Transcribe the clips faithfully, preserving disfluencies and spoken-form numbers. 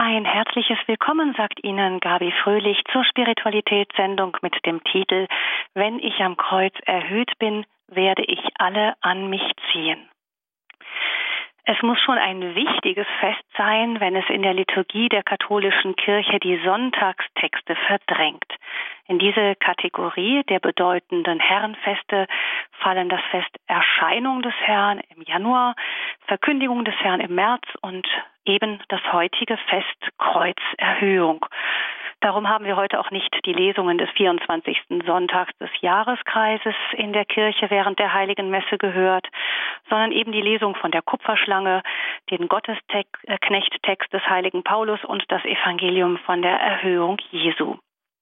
Ein herzliches Willkommen sagt Ihnen Gabi Fröhlich zur Spiritualitätssendung mit dem Titel Wenn ich am Kreuz erhöht bin, werde ich alle an mich ziehen. Es muss schon ein wichtiges Fest sein, wenn es in der Liturgie der katholischen Kirche die Sonntagstexte verdrängt. In diese Kategorie der bedeutenden Herrenfeste fallen das Fest Erscheinung des Herrn im Januar, Verkündigung des Herrn im März und eben das heutige Fest Kreuzerhöhung. Darum haben wir heute auch nicht die Lesungen des vierundzwanzigsten Sonntags des Jahreskreises in der Kirche während der Heiligen Messe gehört, sondern eben die Lesung von der Kupferschlange, den Gottesknecht-Text des heiligen Paulus und das Evangelium von der Erhöhung Jesu.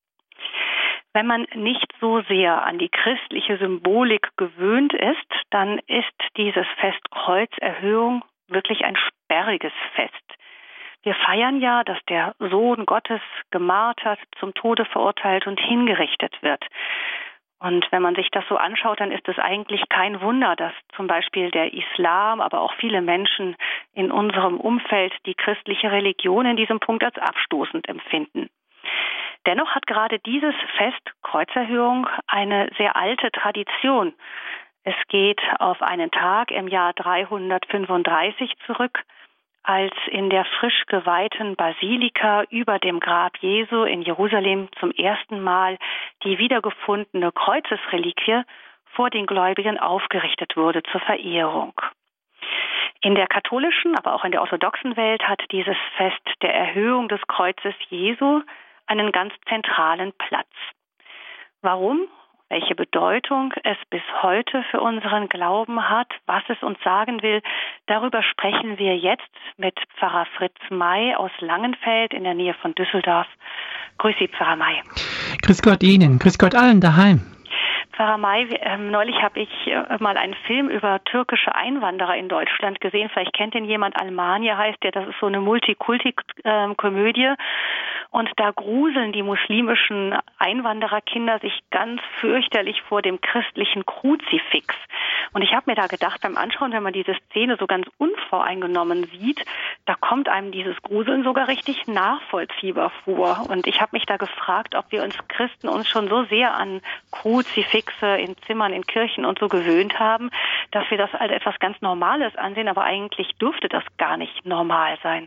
Wenn man nicht so sehr an die christliche Symbolik gewöhnt ist, dann ist dieses Fest Kreuzerhöhung wirklich ein sperriges Fest. Wir feiern ja, dass der Sohn Gottes gemartert, zum Tode verurteilt und hingerichtet wird. Und wenn man sich das so anschaut, dann ist es eigentlich kein Wunder, dass zum Beispiel der Islam, aber auch viele Menschen in unserem Umfeld die christliche Religion in diesem Punkt als abstoßend empfinden. Dennoch hat gerade dieses Fest Kreuzerhöhung eine sehr alte Tradition. Es geht auf einen Tag im Jahr dreihundertfünfunddreißig zurück, als in der frisch geweihten Basilika über dem Grab Jesu in Jerusalem zum ersten Mal die wiedergefundene Kreuzesreliquie vor den Gläubigen aufgerichtet wurde zur Verehrung. In der katholischen, aber auch in der orthodoxen Welt hat dieses Fest der Erhöhung des Kreuzes Jesu einen ganz zentralen Platz. Warum? Welche Bedeutung es bis heute für unseren Glauben hat, was es uns sagen will, darüber sprechen wir jetzt mit Pfarrer Fritz May aus Langenfeld in der Nähe von Düsseldorf. Grüß Sie, Pfarrer May. Grüß Gott Ihnen, grüß Gott allen daheim. Pfarrer May, äh, neulich habe ich äh, mal einen Film über türkische Einwanderer in Deutschland gesehen. Vielleicht kennt ihn jemand, Almanya heißt der. Das ist so eine Multikulti-Komödie. Äh, Und da gruseln die muslimischen Einwandererkinder sich ganz fürchterlich vor dem christlichen Kruzifix. Und ich habe mir da gedacht, beim Anschauen, wenn man diese Szene so ganz unvoreingenommen sieht, da kommt einem dieses Gruseln sogar richtig nachvollziehbar vor. Und ich habe mich da gefragt, ob wir uns Christen uns schon so sehr an Kruzifixe in Zimmern, in Kirchen und so gewöhnt haben, dass wir das als etwas ganz Normales ansehen, aber eigentlich dürfte das gar nicht normal sein.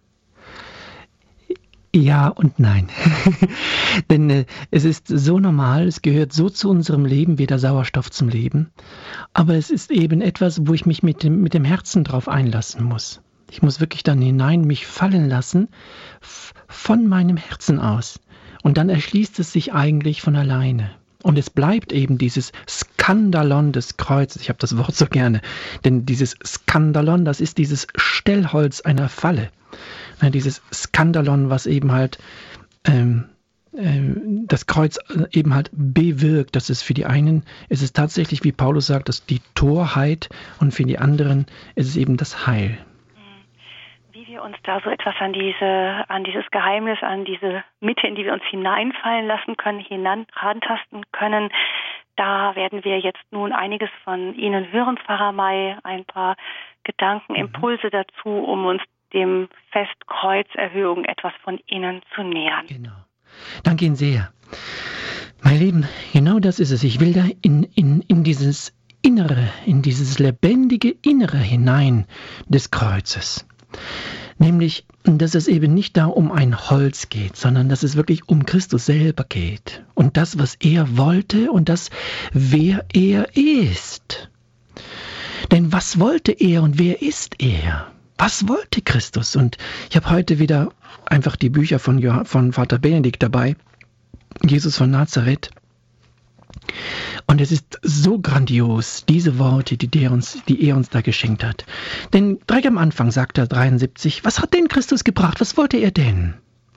Ja und nein. Denn äh, es ist so normal, es gehört so zu unserem Leben wie der Sauerstoff zum Leben. Aber es ist eben etwas, wo ich mich mit dem, mit dem Herzen drauf einlassen muss. Ich muss wirklich dann hinein mich fallen lassen, f- von meinem Herzen aus. Und dann erschließt es sich eigentlich von alleine. Und es bleibt eben dieses Skandalon des Kreuzes. Ich habe das Wort so gerne. Denn dieses Skandalon, das ist dieses Stellholz einer Falle. Ja, dieses Skandalon, was eben halt ähm, äh, das Kreuz eben halt bewirkt. Das ist für die einen, ist es tatsächlich, wie Paulus sagt, das die Torheit und für die anderen ist es eben das Heil. Wie wir uns da so etwas an diese, an dieses Geheimnis, an diese Mitte, in die wir uns hineinfallen lassen können, herantasten können, da werden wir jetzt nun einiges von Ihnen hören, Pfarrer May, ein paar Gedanken, Impulse dazu, um uns dem Fest Kreuzerhöhung etwas von innen zu nähern. Genau. Danke Ihnen sehr. Mein Lieben, genau das ist es. Ich will da in, in, in dieses Innere, in dieses lebendige Innere hinein des Kreuzes. Nämlich, dass es eben nicht da um ein Holz geht, sondern dass es wirklich um Christus selber geht. Und das, was er wollte und das, wer er ist. Denn was wollte er und wer ist er? Was wollte Christus? Und ich habe heute wieder einfach die Bücher von, Joh- von Vater Benedikt dabei, Jesus von Nazareth. Und es ist so grandios, diese Worte, die, der uns, die er uns da geschenkt hat. Denn direkt am Anfang sagt er dreiundsiebzig, was hat denn Christus gebracht? Was wollte er denn?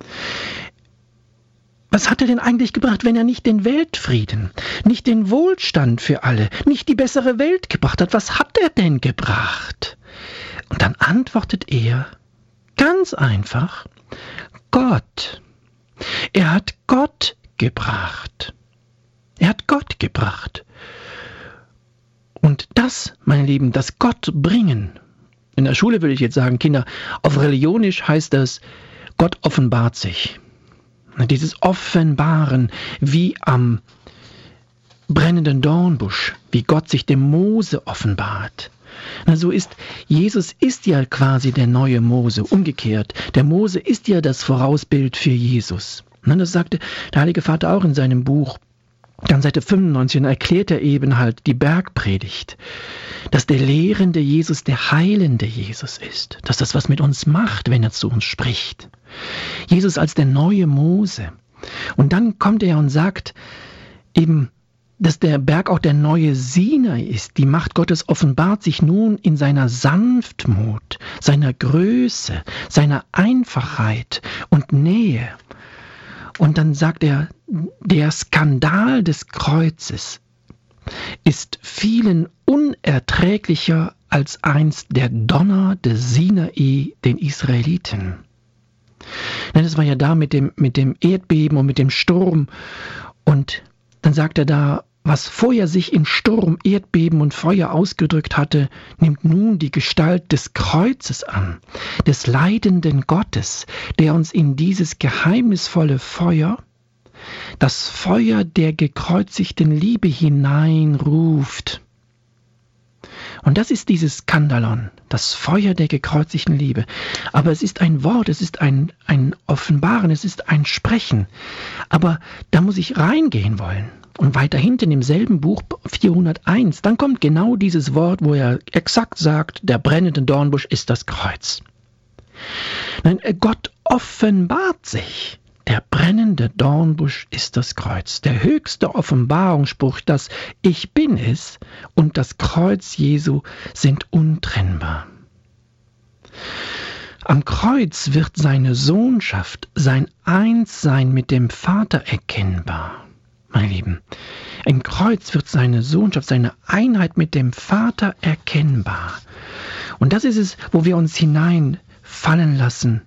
Was hat er denn eigentlich gebracht, wenn er nicht den Weltfrieden, nicht den Wohlstand für alle, nicht die bessere Welt gebracht hat? Was hat er denn gebracht? Und dann antwortet er ganz einfach, Gott. Er hat Gott gebracht. Er hat Gott gebracht. Und das, meine Lieben, das Gott bringen. In der Schule würde ich jetzt sagen, Kinder, auf Religionisch heißt das Gott offenbart sich. Dieses Offenbaren wie am brennenden Dornbusch, wie Gott sich dem Mose offenbart. Na, so ist, Jesus ist ja quasi der neue Mose, umgekehrt. Der Mose ist ja das Vorausbild für Jesus. Na, das sagte der Heilige Vater auch in seinem Buch. Dann Seite fünfundneunzig erklärt er eben halt die Bergpredigt, dass der lehrende Jesus der heilende Jesus ist, dass das was mit uns macht, wenn er zu uns spricht. Jesus als der neue Mose. Und dann kommt er und sagt eben, dass der Berg auch der neue Sinai ist. Die Macht Gottes offenbart sich nun in seiner Sanftmut, seiner Größe, seiner Einfachheit und Nähe. Und dann sagt er, der Skandal des Kreuzes ist vielen unerträglicher als einst der Donner des Sinai den Israeliten. Das war ja da mit dem, mit dem Erdbeben und mit dem Sturm. Und dann sagt er da, was vorher sich in Sturm, Erdbeben und Feuer ausgedrückt hatte, nimmt nun die Gestalt des Kreuzes an, des leidenden Gottes, der uns in dieses geheimnisvolle Feuer, das Feuer der gekreuzigten Liebe hineinruft. Und das ist dieses Skandalon, das Feuer der gekreuzigten Liebe. Aber es ist ein Wort, es ist ein, ein Offenbaren, es ist ein Sprechen. Aber da muss ich reingehen wollen. Und weiter hinten im selben Buch vierhunderteins, dann kommt genau dieses Wort, wo er exakt sagt, der brennende Dornbusch ist das Kreuz. Nein, Gott offenbart sich. Der brennende Dornbusch ist das Kreuz. Der höchste Offenbarungsspruch, das Ich bin es und das Kreuz Jesu sind untrennbar. Am Kreuz wird seine Sohnschaft, sein Einssein mit dem Vater erkennbar. Meine Lieben, im Kreuz wird seine Sohnschaft, seine Einheit mit dem Vater erkennbar. Und das ist es, wo wir uns hineinfallen lassen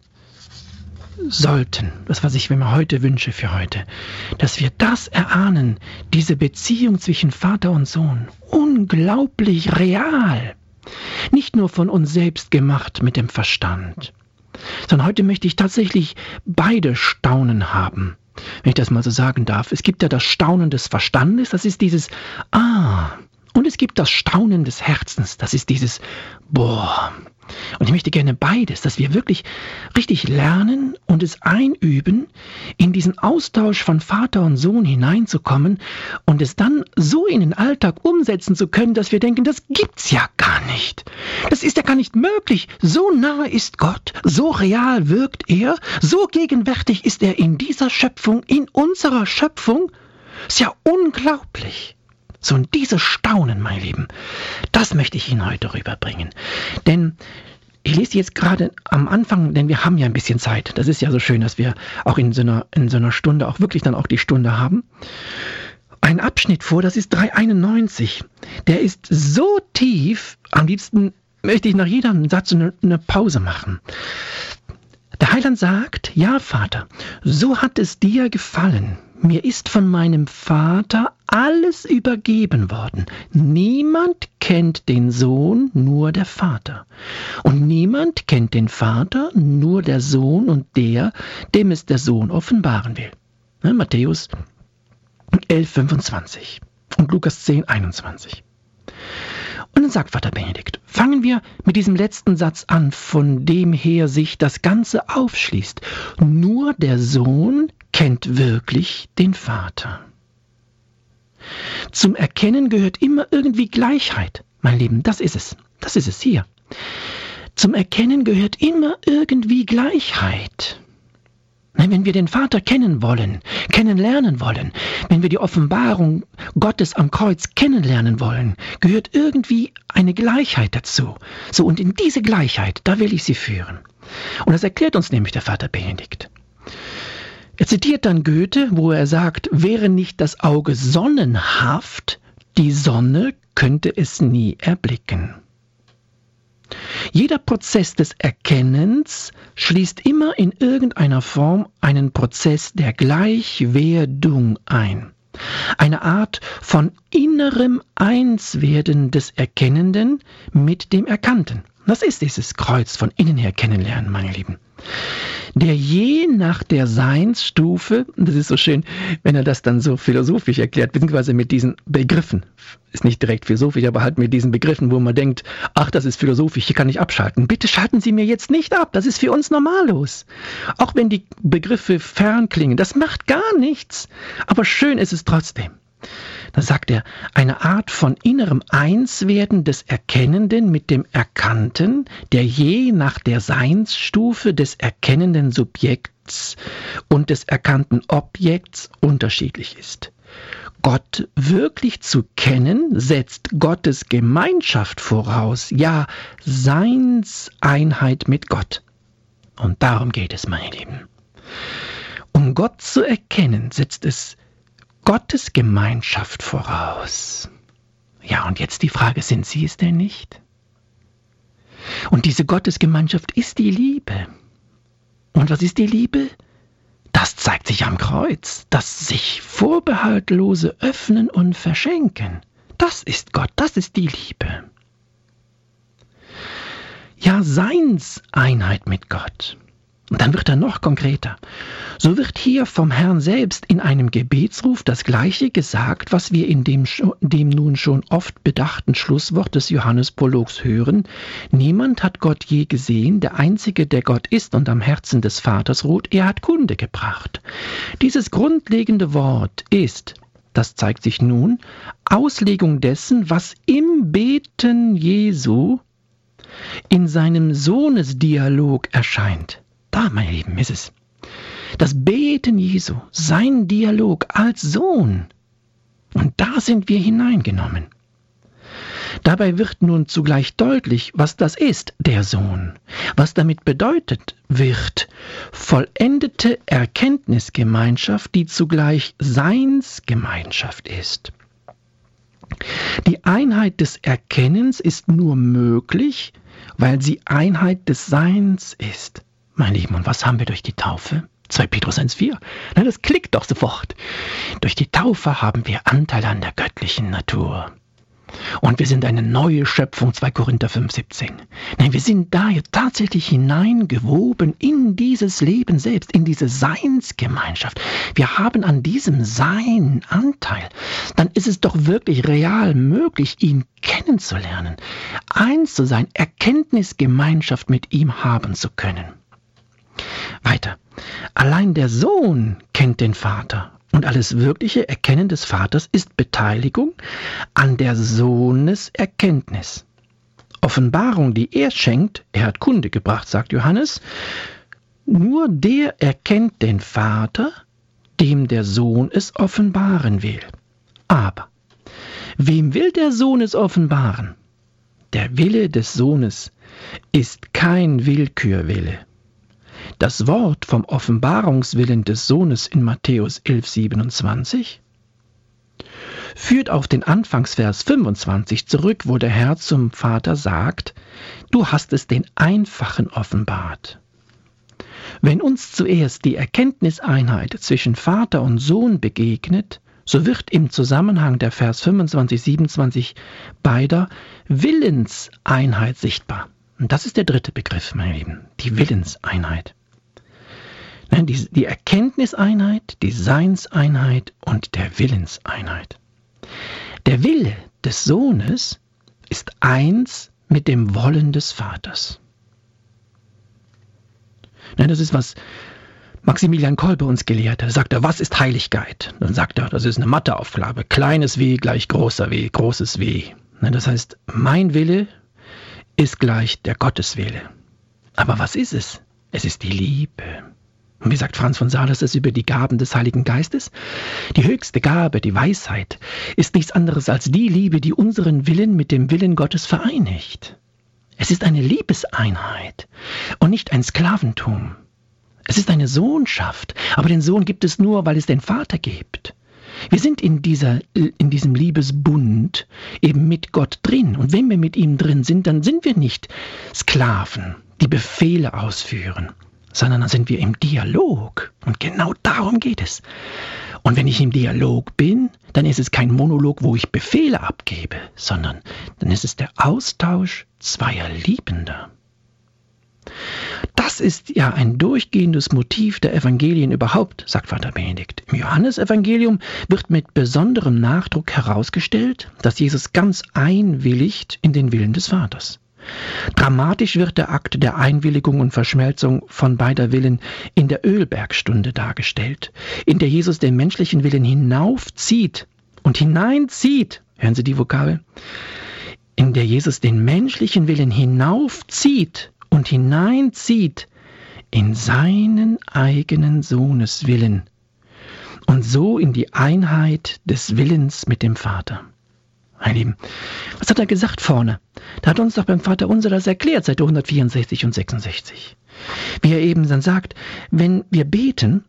sollten. Das, was ich mir heute wünsche für heute. Dass wir das erahnen, diese Beziehung zwischen Vater und Sohn. Unglaublich real. Nicht nur von uns selbst gemacht mit dem Verstand. Sondern heute möchte ich tatsächlich beide Staunen haben. Wenn ich das mal so sagen darf. Es gibt ja das Staunen des Verstandes, das ist dieses Ah. Und es gibt das Staunen des Herzens, das ist dieses Boah. Und ich möchte gerne beides, dass wir wirklich richtig lernen und es einüben, in diesen Austausch von Vater und Sohn hineinzukommen und es dann so in den Alltag umsetzen zu können, dass wir denken, das gibt's ja gar nicht. Das ist ja gar nicht möglich. So nahe ist Gott, so real wirkt er, so gegenwärtig ist er in dieser Schöpfung, in unserer Schöpfung. Ist ja unglaublich. So, und dieses Staunen, mein Lieben, das möchte ich Ihnen heute rüberbringen. Denn ich lese jetzt gerade am Anfang, denn wir haben ja ein bisschen Zeit. Das ist ja so schön, dass wir auch in so einer, in so einer Stunde auch wirklich dann auch die Stunde haben. Ein Abschnitt vor, das ist dreihunderteinundneunzig. Der ist so tief, am liebsten möchte ich nach jedem Satz eine, eine Pause machen. Der Heiland sagt, ja Vater, so hat es dir gefallen. Mir ist von meinem Vater alles übergeben worden. Niemand kennt den Sohn, nur der Vater. Und niemand kennt den Vater, nur der Sohn und der, dem es der Sohn offenbaren will. Ne, Matthäus elf fünfundzwanzig und Lukas zehn einundzwanzig. Und dann sagt Vater Benedikt, fangen wir mit diesem letzten Satz an, von dem her sich das Ganze aufschließt. Nur der Sohn kennt wirklich den Vater. Zum Erkennen gehört immer irgendwie Gleichheit, mein Lieben, das ist es, das ist es hier. Zum Erkennen gehört immer irgendwie Gleichheit. Wenn wir den Vater kennen wollen, kennenlernen wollen, wenn wir die Offenbarung Gottes am Kreuz kennenlernen wollen, gehört irgendwie eine Gleichheit dazu. So, und in diese Gleichheit, da will ich Sie führen. Und das erklärt uns nämlich der Vater Benedikt. Er zitiert dann Goethe, wo er sagt, wäre nicht das Auge sonnenhaft, die Sonne könnte es nie erblicken. Jeder Prozess des Erkennens schließt immer in irgendeiner Form einen Prozess der Gleichwerdung ein. Eine Art von innerem Einswerden des Erkennenden mit dem Erkannten. Das ist dieses Kreuz von innen her kennenlernen, meine Lieben. Der je nach der Seinsstufe, das ist so schön, wenn er das dann so philosophisch erklärt, beziehungsweise mit diesen Begriffen, ist nicht direkt philosophisch, aber halt mit diesen Begriffen, wo man denkt, ach, das ist philosophisch, hier kann ich abschalten. Bitte schalten Sie mir jetzt nicht ab, das ist für uns normallos. Auch wenn die Begriffe fern klingen, das macht gar nichts, aber schön ist es trotzdem. Da sagt er, eine Art von innerem Einswerden des Erkennenden mit dem Erkannten, der je nach der Seinsstufe des erkennenden Subjekts und des erkannten Objekts unterschiedlich ist. Gott wirklich zu kennen, setzt Gottes Gemeinschaft voraus, ja, Seinseinheit mit Gott. Und darum geht es, meine Lieben. Um Gott zu erkennen, setzt es Gottes Gemeinschaft voraus. Ja, und jetzt die Frage, sind Sie es denn nicht? Und diese Gottesgemeinschaft ist die Liebe. Und was ist die Liebe? Das zeigt sich am Kreuz, das sich vorbehaltlose Öffnen und Verschenken. Das ist Gott, das ist die Liebe. Ja, Seinseinheit mit Gott. Und dann wird er noch konkreter. So wird hier vom Herrn selbst in einem Gebetsruf das Gleiche gesagt, was wir in dem, dem nun schon oft bedachten Schlusswort des Johannesprologs hören. Niemand hat Gott je gesehen, der Einzige, der Gott ist und am Herzen des Vaters ruht, er hat Kunde gebracht. Dieses grundlegende Wort ist, das zeigt sich nun, Auslegung dessen, was im Beten Jesu in seinem Sohnesdialog erscheint. Da, meine Lieben, ist es. Das Beten Jesu, sein Dialog als Sohn. Und da sind wir hineingenommen. Dabei wird nun zugleich deutlich, was das ist, der Sohn. Was damit bedeutet wird, vollendete Erkenntnisgemeinschaft, die zugleich Seinsgemeinschaft ist. Die Einheit des Erkennens ist nur möglich, weil sie Einheit des Seins ist. Meine Lieben, und was haben wir durch die Taufe? zwei Petrus eins Komma vier. Na, das klickt doch sofort. Durch die Taufe haben wir Anteil an der göttlichen Natur. Und wir sind eine neue Schöpfung, zwei Korinther fünf siebzehn. Nein, wir sind da jetzt tatsächlich hineingewoben in dieses Leben selbst, in diese Seinsgemeinschaft. Wir haben an diesem Sein Anteil. Dann ist es doch wirklich real möglich, ihn kennenzulernen, eins zu sein, Erkenntnisgemeinschaft mit ihm haben zu können. Weiter. Allein der Sohn kennt den Vater und alles wirkliche Erkennen des Vaters ist Beteiligung an der Sohneserkenntnis. Offenbarung, die er schenkt, er hat Kunde gebracht, sagt Johannes, nur der erkennt den Vater, dem der Sohn es offenbaren will. Aber wem will der Sohn es offenbaren? Der Wille des Sohnes ist kein Willkürwille. Das Wort vom Offenbarungswillen des Sohnes in Matthäus elf siebenundzwanzig führt auf den Anfangsvers fünfundzwanzig zurück, wo der Herr zum Vater sagt, du hast es den Einfachen offenbart. Wenn uns zuerst die Erkenntniseinheit zwischen Vater und Sohn begegnet, so wird im Zusammenhang der Vers fünfundzwanzig, siebenundzwanzig beider Willenseinheit sichtbar. Und das ist der dritte Begriff, meine Lieben, die Willenseinheit. Die, die Erkenntniseinheit, die Seinseinheit und der Willenseinheit. Der Wille des Sohnes ist eins mit dem Wollen des Vaters. Das ist, was Maximilian Kolbe uns gelehrt hat. Da sagt er, was ist Heiligkeit? Dann sagt er, das ist eine Matheaufgabe. Kleines W gleich großer W, großes W. Das heißt, mein Wille ist gleich der Gotteswille. Aber was ist es? Es ist die Liebe. Und wie sagt Franz von Sales es über die Gaben des Heiligen Geistes? Die höchste Gabe, die Weisheit, ist nichts anderes als die Liebe, die unseren Willen mit dem Willen Gottes vereinigt. Es ist eine Liebeseinheit und nicht ein Sklaventum. Es ist eine Sohnschaft, aber den Sohn gibt es nur, weil es den Vater gibt. Wir sind in, dieser, in diesem Liebesbund eben mit Gott drin. Und wenn wir mit ihm drin sind, dann sind wir nicht Sklaven, die Befehle ausführen, sondern dann sind wir im Dialog. Und genau darum geht es. Und wenn ich im Dialog bin, dann ist es kein Monolog, wo ich Befehle abgebe, sondern dann ist es der Austausch zweier Liebender. Das ist ja ein durchgehendes Motiv der Evangelien überhaupt, sagt Vater Benedikt. Im Johannesevangelium wird mit besonderem Nachdruck herausgestellt, dass Jesus ganz einwilligt in den Willen des Vaters. Dramatisch wird der Akt der Einwilligung und Verschmelzung von beider Willen in der Ölbergstunde dargestellt, in der Jesus den menschlichen Willen hinaufzieht und hineinzieht. Hören Sie die Vokabel? In der Jesus den menschlichen Willen hinaufzieht und hineinzieht in seinen eigenen Sohnes Willen und so in die Einheit des Willens mit dem Vater. Meine Lieben, was hat er gesagt vorne? Da hat uns doch beim Vater Unser das erklärt, Seite hundertvierundsechzig und sechsundsechzig. Wie er eben dann sagt, wenn wir beten,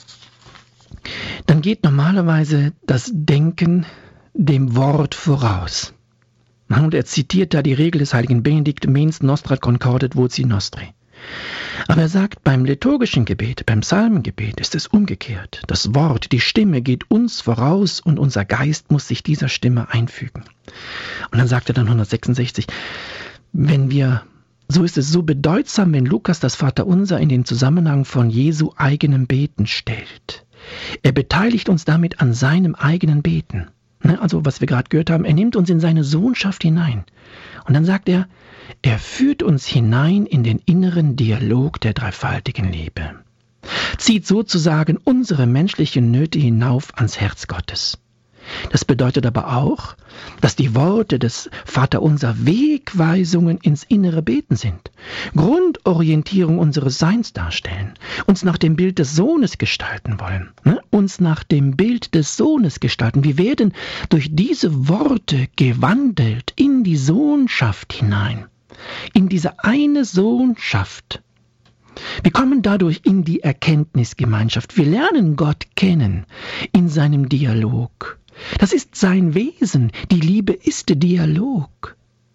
dann geht normalerweise das Denken dem Wort voraus. Und er zitiert da die Regel des heiligen Benedikt, mens nostra concordet voci nostri. Aber er sagt, beim liturgischen Gebet, beim Psalmengebet ist es umgekehrt. Das Wort, die Stimme geht uns voraus und unser Geist muss sich dieser Stimme einfügen. Und dann sagt er dann hundertsechsundsechzig, wenn wir, so ist es so bedeutsam, wenn Lukas das Vaterunser in den Zusammenhang von Jesu eigenem Beten stellt. Er beteiligt uns damit an seinem eigenen Beten. Also was wir gerade gehört haben, er nimmt uns in seine Sohnschaft hinein. Und dann sagt er, er führt uns hinein in den inneren Dialog der dreifaltigen Liebe. Zieht sozusagen unsere menschlichen Nöte hinauf ans Herz Gottes. Das bedeutet aber auch, dass die Worte des Vaterunser Wegweisungen ins innere Beten sind, Grundorientierung unseres Seins darstellen, uns nach dem Bild des Sohnes gestalten wollen, ne? uns nach dem Bild des Sohnes gestalten. Wir werden durch diese Worte gewandelt in die Sohnschaft hinein, in diese eine Sohnschaft. Wir kommen dadurch in die Erkenntnisgemeinschaft. Wir lernen Gott kennen in seinem Dialog. Das ist sein Wesen. Die Liebe ist der Dialog.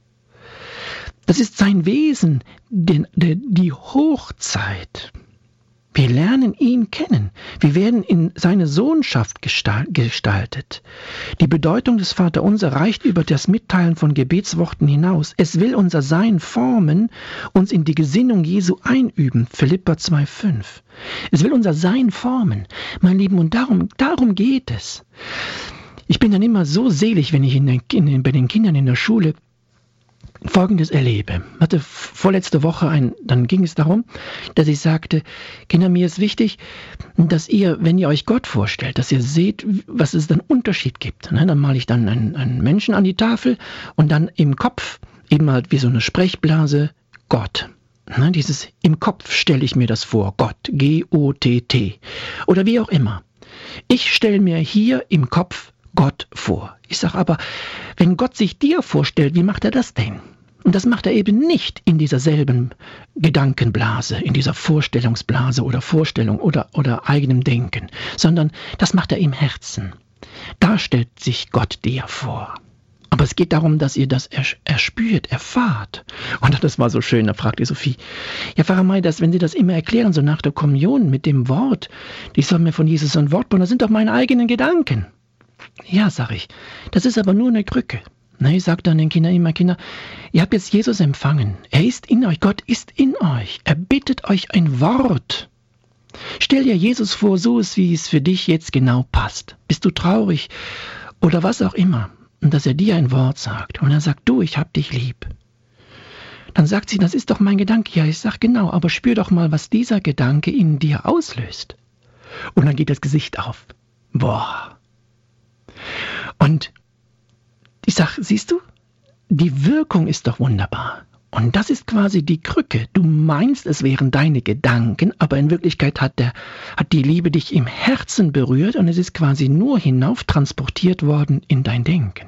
Das ist sein Wesen, den, der, die Hochzeit. Wir lernen ihn kennen. Wir werden in seine Sohnschaft gestaltet. Die Bedeutung des Vaterunser reicht über das Mitteilen von Gebetsworten hinaus. Es will unser Sein formen, uns in die Gesinnung Jesu einüben. Philipper zwei fünf. Es will unser Sein formen, mein Lieben, und darum, darum geht es. Ich bin dann immer so selig, wenn ich in den, in, bei den Kindern in der Schule Folgendes erlebe. Ich hatte vorletzte Woche ein, dann ging es darum, dass ich sagte, Kinder, mir ist wichtig, dass ihr, wenn ihr euch Gott vorstellt, dass ihr seht, was es dann Unterschied gibt. Ne, dann male ich dann einen, einen Menschen an die Tafel und dann im Kopf, eben halt wie so eine Sprechblase, Gott. Ne, dieses im Kopf stelle ich mir das vor, Gott, G O T T. Oder wie auch immer. Ich stelle mir hier im Kopf Gott vor. Ich sage aber, wenn Gott sich dir vorstellt, wie macht er das denn? Und das macht er eben nicht in dieser selben Gedankenblase, in dieser Vorstellungsblase oder Vorstellung oder, oder eigenem Denken, sondern das macht er im Herzen. Da stellt sich Gott dir vor. Aber es geht darum, dass ihr das erspürt, erfahrt. Und das war so schön, da fragt die Sophie, ja Pfarrer May, dass, wenn Sie das immer erklären, so nach der Kommunion mit dem Wort, ich soll mir von Jesus so ein Wort bauen, das sind doch meine eigenen Gedanken. Ja, sag ich, das ist aber nur eine Krücke. Na, ich sage dann den Kindern immer, Kinder, ihr habt jetzt Jesus empfangen. Er ist in euch, Gott ist in euch. Er bittet euch ein Wort. Stell dir Jesus vor, so ist, wie es für dich jetzt genau passt. Bist du traurig oder was auch immer? Und dass er dir ein Wort sagt. Und er sagt, du, ich hab dich lieb. Dann sagt sie, das ist doch mein Gedanke. Ja, ich sag genau, aber spür doch mal, was dieser Gedanke in dir auslöst. Und dann geht das Gesicht auf. Boah. Und ich sage, siehst du, die Wirkung ist doch wunderbar. Und das ist quasi die Krücke. Du meinst, es wären deine Gedanken, aber in Wirklichkeit hat, der, hat die Liebe dich im Herzen berührt und es ist quasi nur hinauf transportiert worden in dein Denken.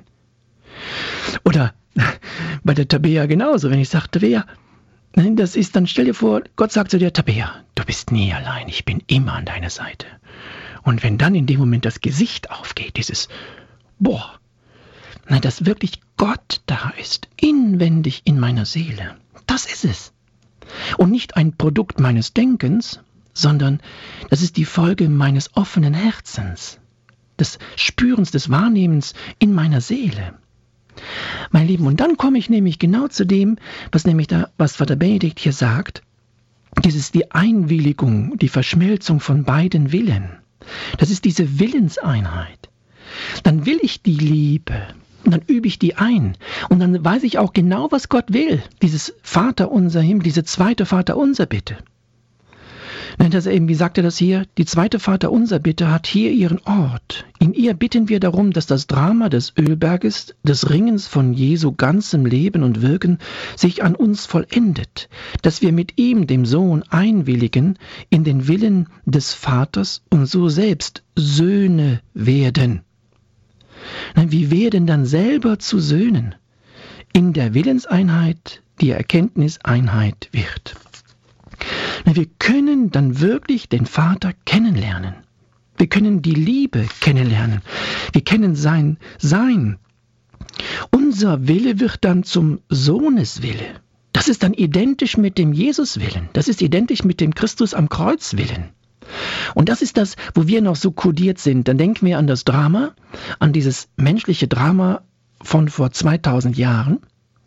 Oder bei der Tabea genauso, wenn ich sage, Tabea, das ist, dann stell dir vor, Gott sagt zu dir, Tabea, du bist nie allein, ich bin immer an deiner Seite. Und wenn dann in dem Moment das Gesicht aufgeht, dieses, boah, nein, dass wirklich Gott da ist, inwendig in meiner Seele, das ist es. Und nicht ein Produkt meines Denkens, sondern das ist die Folge meines offenen Herzens. des Spürens, des Wahrnehmens in meiner Seele. Mein Lieben, und dann komme ich nämlich genau zu dem, was nämlich da, was Vater Benedikt hier sagt. Das ist die Einwilligung, die Verschmelzung von beiden Willen. Das ist diese Willenseinheit. Dann will ich die Liebe und dann übe ich die ein. Und dann weiß ich auch genau, was Gott will. Dieses Vaterunser Himmel, diese zweite Vaterunser Bitte. Das eben, wie sagt er das hier? Die zweite Vaterunser Bitte hat hier ihren Ort. In ihr bitten wir darum, dass das Drama des Ölberges, des Ringens von Jesu ganzem Leben und Wirken sich an uns vollendet, dass wir mit ihm, dem Sohn, einwilligen in den Willen des Vaters und so selbst Söhne werden. Wir werden dann selber zu Söhnen. In der Willenseinheit die Erkenntniseinheit wird. Wir können dann wirklich den Vater kennenlernen. Wir können die Liebe kennenlernen. Wir kennen sein Sein. Unser Wille wird dann zum Sohneswille. Das ist dann identisch mit dem Jesuswillen. Das ist identisch mit dem Christus am Kreuz Willen. Und das ist das, wo wir noch so kodiert sind. Dann denken wir an das Drama, an dieses menschliche Drama von vor zweitausend Jahren.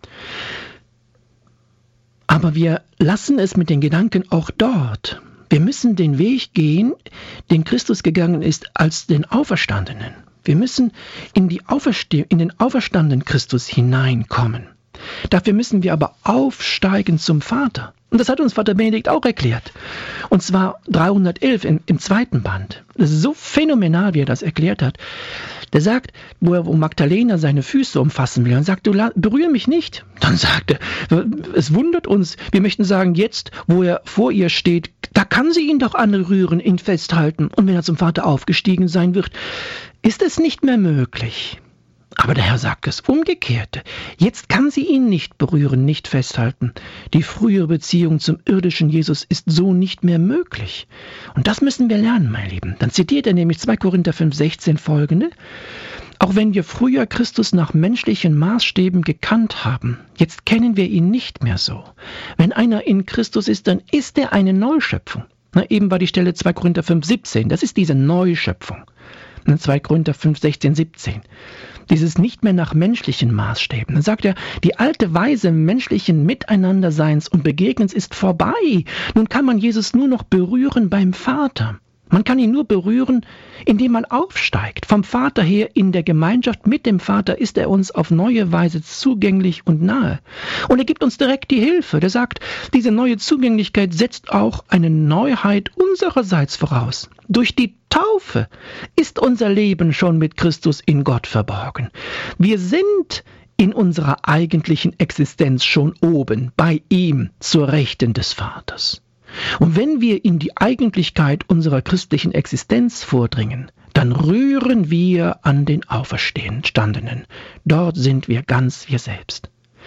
Aber wir lassen es mit den Gedanken auch dort. Wir müssen den Weg gehen, den Christus gegangen ist als den Auferstandenen. Wir müssen in, die Auferste- in den auferstandenen Christus hineinkommen. Dafür müssen wir aber aufsteigen zum Vater. Und das hat uns Vater Benedikt auch erklärt. Und zwar dreihundertelf im, im zweiten Band. Das ist so phänomenal, wie er das erklärt hat. Der sagt, wo er wo Magdalena seine Füße umfassen will, und sagt, du berühre mich nicht. Dann sagt er, es wundert uns, wir möchten sagen, jetzt, wo er vor ihr steht, da kann sie ihn doch anrühren, ihn festhalten. Und wenn er zum Vater aufgestiegen sein wird, ist es nicht mehr möglich. Aber der Herr sagt das Umgekehrte. Jetzt kann sie ihn nicht berühren, nicht festhalten. Die frühere Beziehung zum irdischen Jesus ist so nicht mehr möglich. Und das müssen wir lernen, mein Lieben. Dann zitiert er nämlich zwei Korinther fünf, sechzehn folgende. Auch wenn wir früher Christus nach menschlichen Maßstäben gekannt haben, jetzt kennen wir ihn nicht mehr so. Wenn einer in Christus ist, dann ist er eine Neuschöpfung. Na, eben war die Stelle zwei Korinther fünf, siebzehn. Das ist diese Neuschöpfung. zwei Korinther fünf, sechzehn, siebzehn. Dieses nicht mehr nach menschlichen Maßstäben. Dann sagt er, die alte Weise menschlichen Miteinanderseins und Begegnens ist vorbei. Nun kann man Jesus nur noch berühren beim Vater. Man kann ihn nur berühren, indem man aufsteigt. Vom Vater her in der Gemeinschaft mit dem Vater ist er uns auf neue Weise zugänglich und nahe. Und er gibt uns direkt die Hilfe. Der sagt, diese neue Zugänglichkeit setzt auch eine Neuheit unsererseits voraus. Durch die Taufe ist unser Leben schon mit Christus in Gott verborgen. Wir sind in unserer eigentlichen Existenz schon oben, bei ihm, zur Rechten des Vaters. Und wenn wir in die Eigentlichkeit unserer christlichen Existenz vordringen, dann rühren wir an den Auferstandenen. Dort sind wir ganz wir selbst.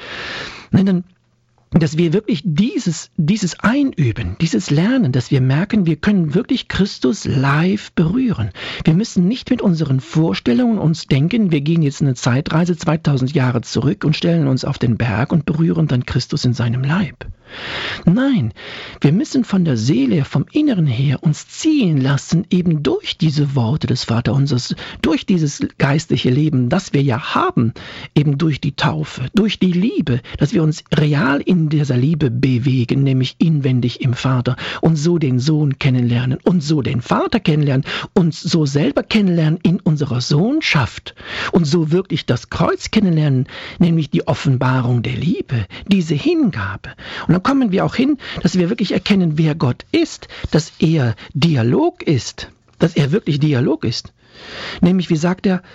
Nein, dass wir wirklich dieses, dieses Einüben, dieses Lernen, dass wir merken, wir können wirklich Christus live berühren. Wir müssen nicht mit unseren Vorstellungen uns denken, wir gehen jetzt eine Zeitreise zweitausend Jahre zurück und stellen uns auf den Berg und berühren dann Christus in seinem Leib. Nein, wir müssen von der Seele, vom Inneren her uns ziehen lassen, eben durch diese Worte des Vaterunsers, durch dieses geistliche Leben, das wir ja haben, eben durch die Taufe, durch die Liebe, dass wir uns real in dieser Liebe bewegen, nämlich inwendig im Vater und so den Sohn kennenlernen und so den Vater kennenlernen und so selber kennenlernen in unserer Sohnschaft und so wirklich das Kreuz kennenlernen, nämlich die Offenbarung der Liebe, diese Hingabe. Und dann kommen wir auch hin, dass wir wirklich erkennen, wer Gott ist, dass er Dialog ist, dass er wirklich Dialog ist. Nämlich, wie sagt er,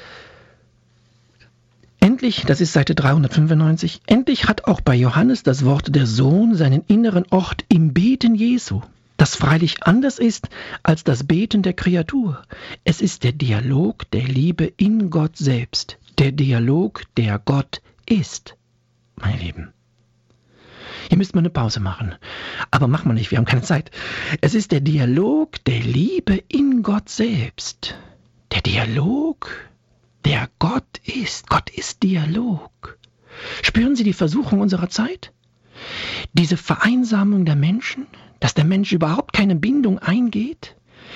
endlich, das ist Seite dreihundertfünfundneunzig, endlich hat auch bei Johannes das Wort der Sohn seinen inneren Ort im Beten Jesu, das freilich anders ist als das Beten der Kreatur. Es ist der Dialog der Liebe in Gott selbst, der Dialog, der Gott ist, meine Lieben. Hier müsste man eine Pause machen. Aber machen wir nicht, wir haben keine Zeit. Es ist der Dialog der Liebe in Gott selbst. Der Dialog, der Gott ist. Gott ist Dialog. Spüren Sie die Versuchung unserer Zeit? Diese Vereinsamung der Menschen, dass der Mensch überhaupt keine Bindung eingeht?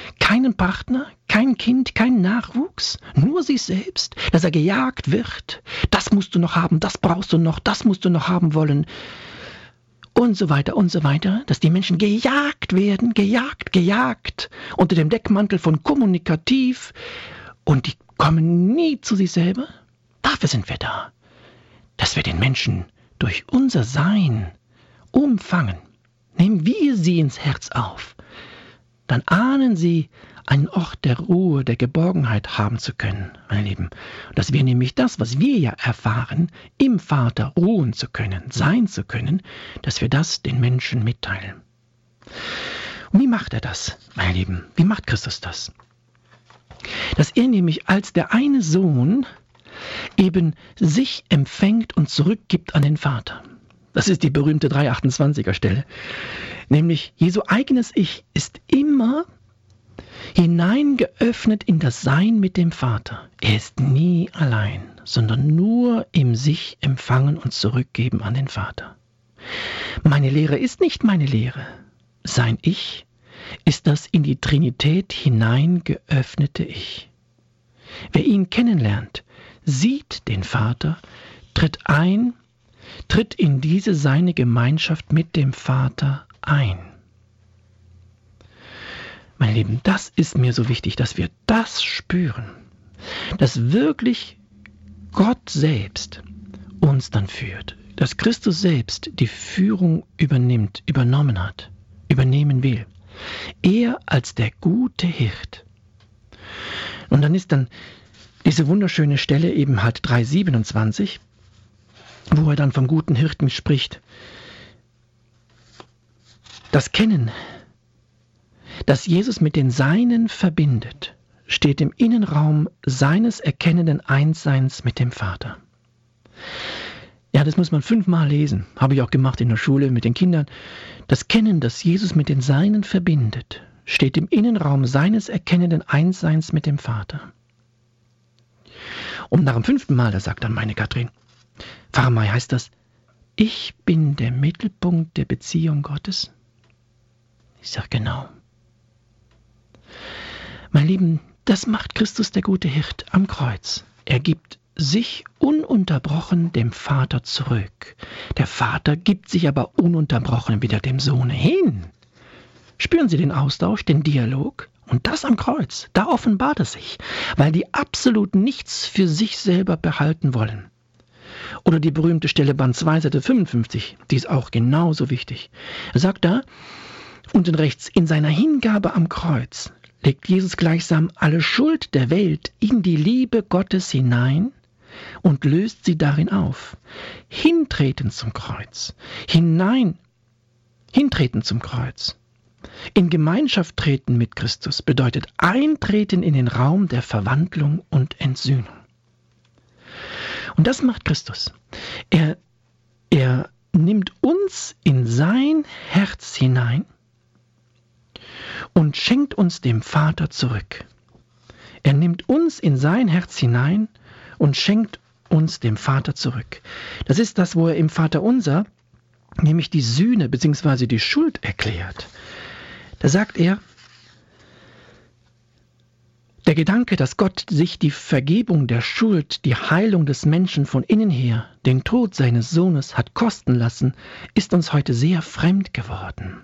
keinen Partner, kein Kind, kein Nachwuchs, nur sich selbst, dass er gejagt wird. Das musst du noch haben, das brauchst du noch, das musst du noch haben wollen. Und so weiter und so weiter, dass die Menschen gejagt werden, gejagt, gejagt, unter dem Deckmantel von kommunikativ, und die kommen nie zu sich selber. Dafür sind wir da, dass wir den Menschen durch unser Sein umfangen. Nehmen wir sie ins Herz auf, dann ahnen sie, einen Ort der Ruhe, der Geborgenheit haben zu können, meine Lieben. Dass wir nämlich das, was wir ja erfahren, im Vater ruhen zu können, sein zu können, dass wir das den Menschen mitteilen. Und wie macht er das, meine Lieben? Wie macht Christus das? Dass er nämlich als der eine Sohn eben sich empfängt und zurückgibt an den Vater. Das ist die berühmte drei achtundzwanziger Stelle. Nämlich Jesu eigenes Ich ist immer hineingeöffnet in das Sein mit dem Vater. Er ist nie allein, sondern nur im Sich empfangen und zurückgeben an den Vater. Meine Lehre ist nicht meine Lehre. Sein Ich ist das in die Trinität hineingeöffnete Ich. Wer ihn kennenlernt, sieht den Vater, tritt ein, tritt in diese seine Gemeinschaft mit dem Vater ein. Meine Lieben, das ist mir so wichtig, dass wir das spüren, dass wirklich Gott selbst uns dann führt, dass Christus selbst die Führung übernimmt, übernommen hat, übernehmen will. Er als der gute Hirt. Und dann ist dann diese wunderschöne Stelle eben halt drei siebenundzwanzig, wo er dann vom guten Hirten spricht. Das Kennen, das Jesus mit den Seinen verbindet, steht im Innenraum seines erkennenden Einsseins mit dem Vater. Ja, das muss man fünfmal lesen, habe ich auch gemacht in der Schule mit den Kindern. Das Kennen, das Jesus mit den Seinen verbindet, steht im Innenraum seines erkennenden Einsseins mit dem Vater. Und nach dem fünften Mal, da sagt dann meine Katrin, Pfarrer May, heißt das, ich bin der Mittelpunkt der Beziehung Gottes? Ich sage genau. Mein Lieben, das macht Christus der gute Hirt am Kreuz. Er gibt sich ununterbrochen dem Vater zurück. Der Vater gibt sich aber ununterbrochen wieder dem Sohn hin. Spüren Sie den Austausch, den Dialog? Und das am Kreuz, da offenbart es sich, weil die absolut nichts für sich selber behalten wollen. Oder die berühmte Stelle Band zwei, Seite fünfundfünfzig, die ist auch genauso wichtig. Er sagt da, unten rechts, in seiner Hingabe am Kreuz legt Jesus gleichsam alle Schuld der Welt in die Liebe Gottes hinein und löst sie darin auf. Hintreten zum Kreuz, hinein, hintreten zum Kreuz. In Gemeinschaft treten mit Christus bedeutet Eintreten in den Raum der Verwandlung und Entsühnung. Und das macht Christus. Er, er nimmt uns in sein Herz hinein und schenkt uns dem Vater zurück. Er nimmt uns in sein Herz hinein und schenkt uns dem Vater zurück. Das ist das, wo er im Vaterunser nämlich die Sühne bzw. die Schuld erklärt. Da sagt er, der Gedanke, dass Gott sich die Vergebung der Schuld, die Heilung des Menschen von innen her, den Tod seines Sohnes hat kosten lassen, ist uns heute sehr fremd geworden.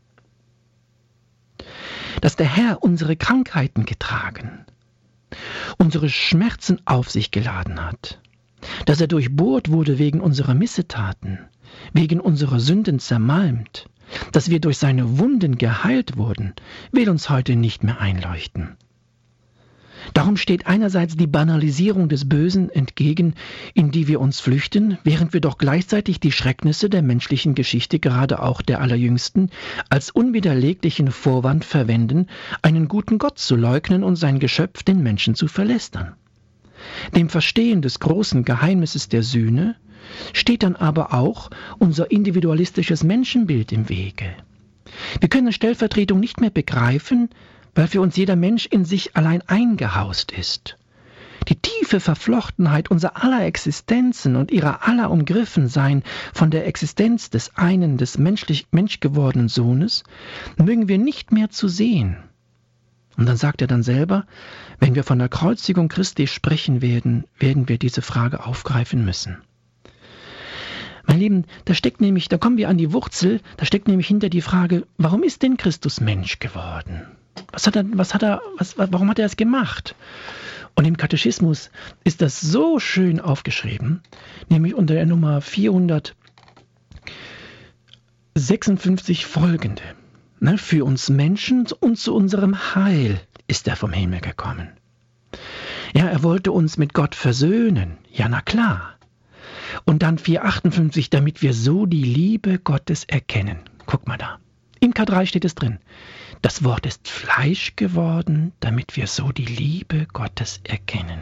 Dass der Herr unsere Krankheiten getragen, unsere Schmerzen auf sich geladen hat, dass er durchbohrt wurde wegen unserer Missetaten, wegen unserer Sünden zermalmt, dass wir durch seine Wunden geheilt wurden, will uns heute nicht mehr einleuchten. Darum steht einerseits die Banalisierung des Bösen entgegen, in die wir uns flüchten, während wir doch gleichzeitig die Schrecknisse der menschlichen Geschichte, gerade auch der Allerjüngsten, als unwiderleglichen Vorwand verwenden, einen guten Gott zu leugnen und sein Geschöpf, den Menschen, zu verlästern. Dem Verstehen des großen Geheimnisses der Sühne steht dann aber auch unser individualistisches Menschenbild im Wege. Wir können Stellvertretung nicht mehr begreifen, weil für uns jeder Mensch in sich allein eingehaust ist. Die tiefe Verflochtenheit unserer aller Existenzen und ihrer aller Umgriffensein von der Existenz des einen, des menschlich, menschgewordenen Sohnes, mögen wir nicht mehr zu sehen. Und dann sagt er dann selber, wenn wir von der Kreuzigung Christi sprechen werden, werden wir diese Frage aufgreifen müssen. Mein Lieben, da steckt nämlich, da kommen wir an die Wurzel, da steckt nämlich hinter die Frage, warum ist denn Christus Mensch geworden? Was hat er, was hat er, was, warum hat er es gemacht? Und im Katechismus ist das so schön aufgeschrieben, nämlich unter der Nummer vierhundertsechsundfünfzig folgende. Ne, für uns Menschen und zu unserem Heil ist er vom Himmel gekommen. Ja, er wollte uns mit Gott versöhnen. Ja, na klar. Und dann vierhundertachtundfünfzig, damit wir so die Liebe Gottes erkennen. Guck mal da. Im K drei steht es drin. Das Wort ist Fleisch geworden, damit wir so die Liebe Gottes erkennen.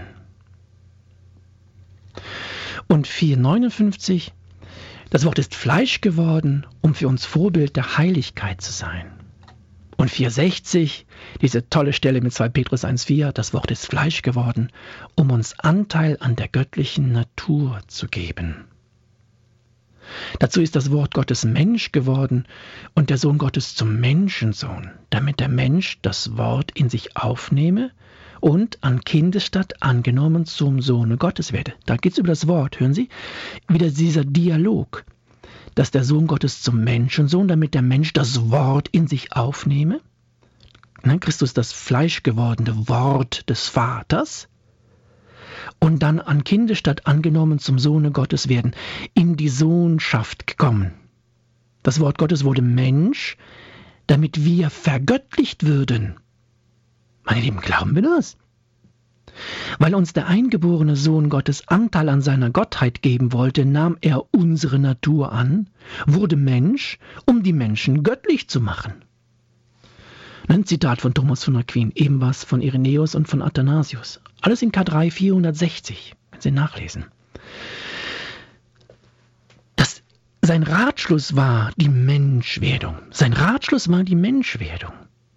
Und vierhundertneunundfünfzig, das Wort ist Fleisch geworden, um für uns Vorbild der Heiligkeit zu sein. Und vierhundertsechzig, diese tolle Stelle mit zwei Petrus eins vier, das Wort ist Fleisch geworden, um uns Anteil an der göttlichen Natur zu geben. Dazu ist das Wort Gottes Mensch geworden und der Sohn Gottes zum Menschensohn, damit der Mensch das Wort in sich aufnehme und an Kindesstatt angenommen zum Sohne Gottes werde. Da geht es über das Wort, hören Sie? Wieder dieser Dialog, dass der Sohn Gottes zum Menschensohn, damit der Mensch das Wort in sich aufnehme. Ne, Christus das fleischgewordene Wort des Vaters. Und dann an Kindesstatt angenommen zum Sohne Gottes werden, in die Sohnschaft gekommen. Das Wort Gottes wurde Mensch, damit wir vergöttlicht würden. Meine Lieben, glauben wir das? Weil uns der eingeborene Sohn Gottes Anteil an seiner Gottheit geben wollte, nahm er unsere Natur an, wurde Mensch, um die Menschen göttlich zu machen. Ein Zitat von Thomas von Aquin, eben was von Irenäus und von Athanasius. Alles in K drei vierhundertsechzig, wenn Sie nachlesen. Das, sein Ratschluss war die Menschwerdung. Sein Ratschluss war die Menschwerdung.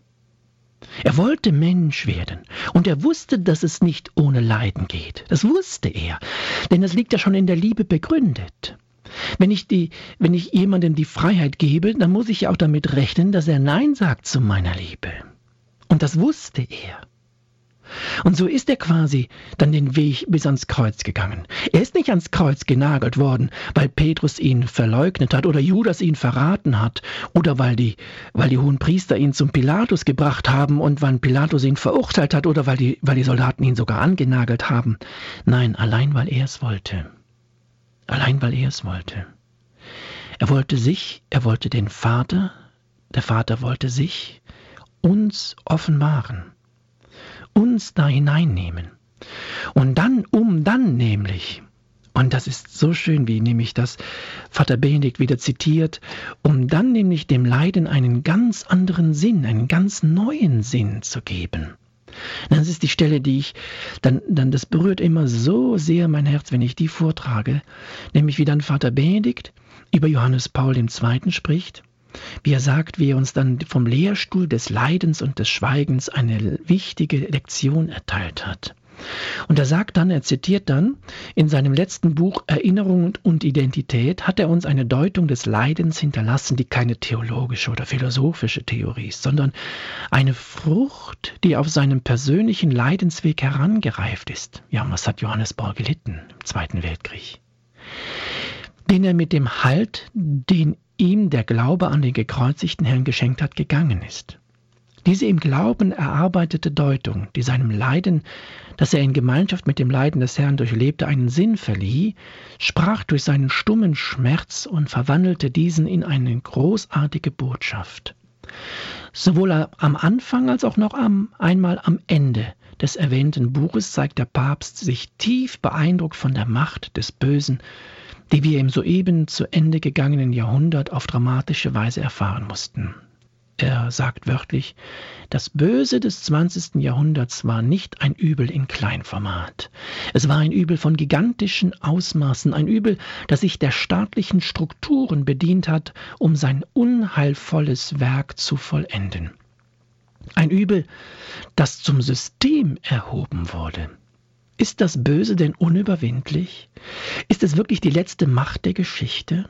Er wollte Mensch werden und er wusste, dass es nicht ohne Leiden geht. Das wusste er, denn das liegt ja schon in der Liebe begründet. Wenn ich, die, wenn ich jemandem die Freiheit gebe, dann muss ich ja auch damit rechnen, dass er Nein sagt zu meiner Liebe. Und das wusste er. Und so ist er quasi dann den Weg bis ans Kreuz gegangen. Er ist nicht ans Kreuz genagelt worden, weil Petrus ihn verleugnet hat oder Judas ihn verraten hat oder weil die, weil die Hohenpriester ihn zum Pilatus gebracht haben und weil Pilatus ihn verurteilt hat oder weil die, weil die Soldaten ihn sogar angenagelt haben. Nein, allein weil er es wollte. Allein weil er es wollte. Er wollte sich, er wollte den Vater, der Vater wollte sich, uns offenbaren, uns da hineinnehmen. Und dann, um dann nämlich, und das ist so schön, wie nämlich das Vater Benedikt wieder zitiert, um dann nämlich dem Leiden einen ganz anderen Sinn, einen ganz neuen Sinn zu geben. Das ist die Stelle, die ich, dann, dann das berührt immer so sehr mein Herz, wenn ich die vortrage, nämlich wie dann Vater Benedikt über Johannes Paul der Zweite spricht, wie er sagt, wie er uns dann vom Lehrstuhl des Leidens und des Schweigens eine wichtige Lektion erteilt hat. Und er sagt dann, er zitiert dann, in seinem letzten Buch Erinnerung und Identität hat er uns eine Deutung des Leidens hinterlassen, die keine theologische oder philosophische Theorie ist, sondern eine Frucht, die auf seinem persönlichen Leidensweg herangereift ist. Ja, was hat Johannes Paul gelitten im Zweiten Weltkrieg? Den er mit dem Halt, den ihm der Glaube an den gekreuzigten Herrn geschenkt hat, gegangen ist. Diese im Glauben erarbeitete Deutung, die seinem Leiden, das er in Gemeinschaft mit dem Leiden des Herrn durchlebte, einen Sinn verlieh, sprach durch seinen stummen Schmerz und verwandelte diesen in eine großartige Botschaft. Sowohl am Anfang als auch noch am, einmal am Ende des erwähnten Buches zeigt der Papst sich tief beeindruckt von der Macht des Bösen, die wir im soeben zu Ende gegangenen Jahrhundert auf dramatische Weise erfahren mussten. Er sagt wörtlich, das Böse des zwanzigsten Jahrhunderts war nicht ein Übel in Kleinformat. Es war ein Übel von gigantischen Ausmaßen, ein Übel, das sich der staatlichen Strukturen bedient hat, um sein unheilvolles Werk zu vollenden. Ein Übel, das zum System erhoben wurde. Ist das Böse denn unüberwindlich? Ist es wirklich die letzte Macht der Geschichte?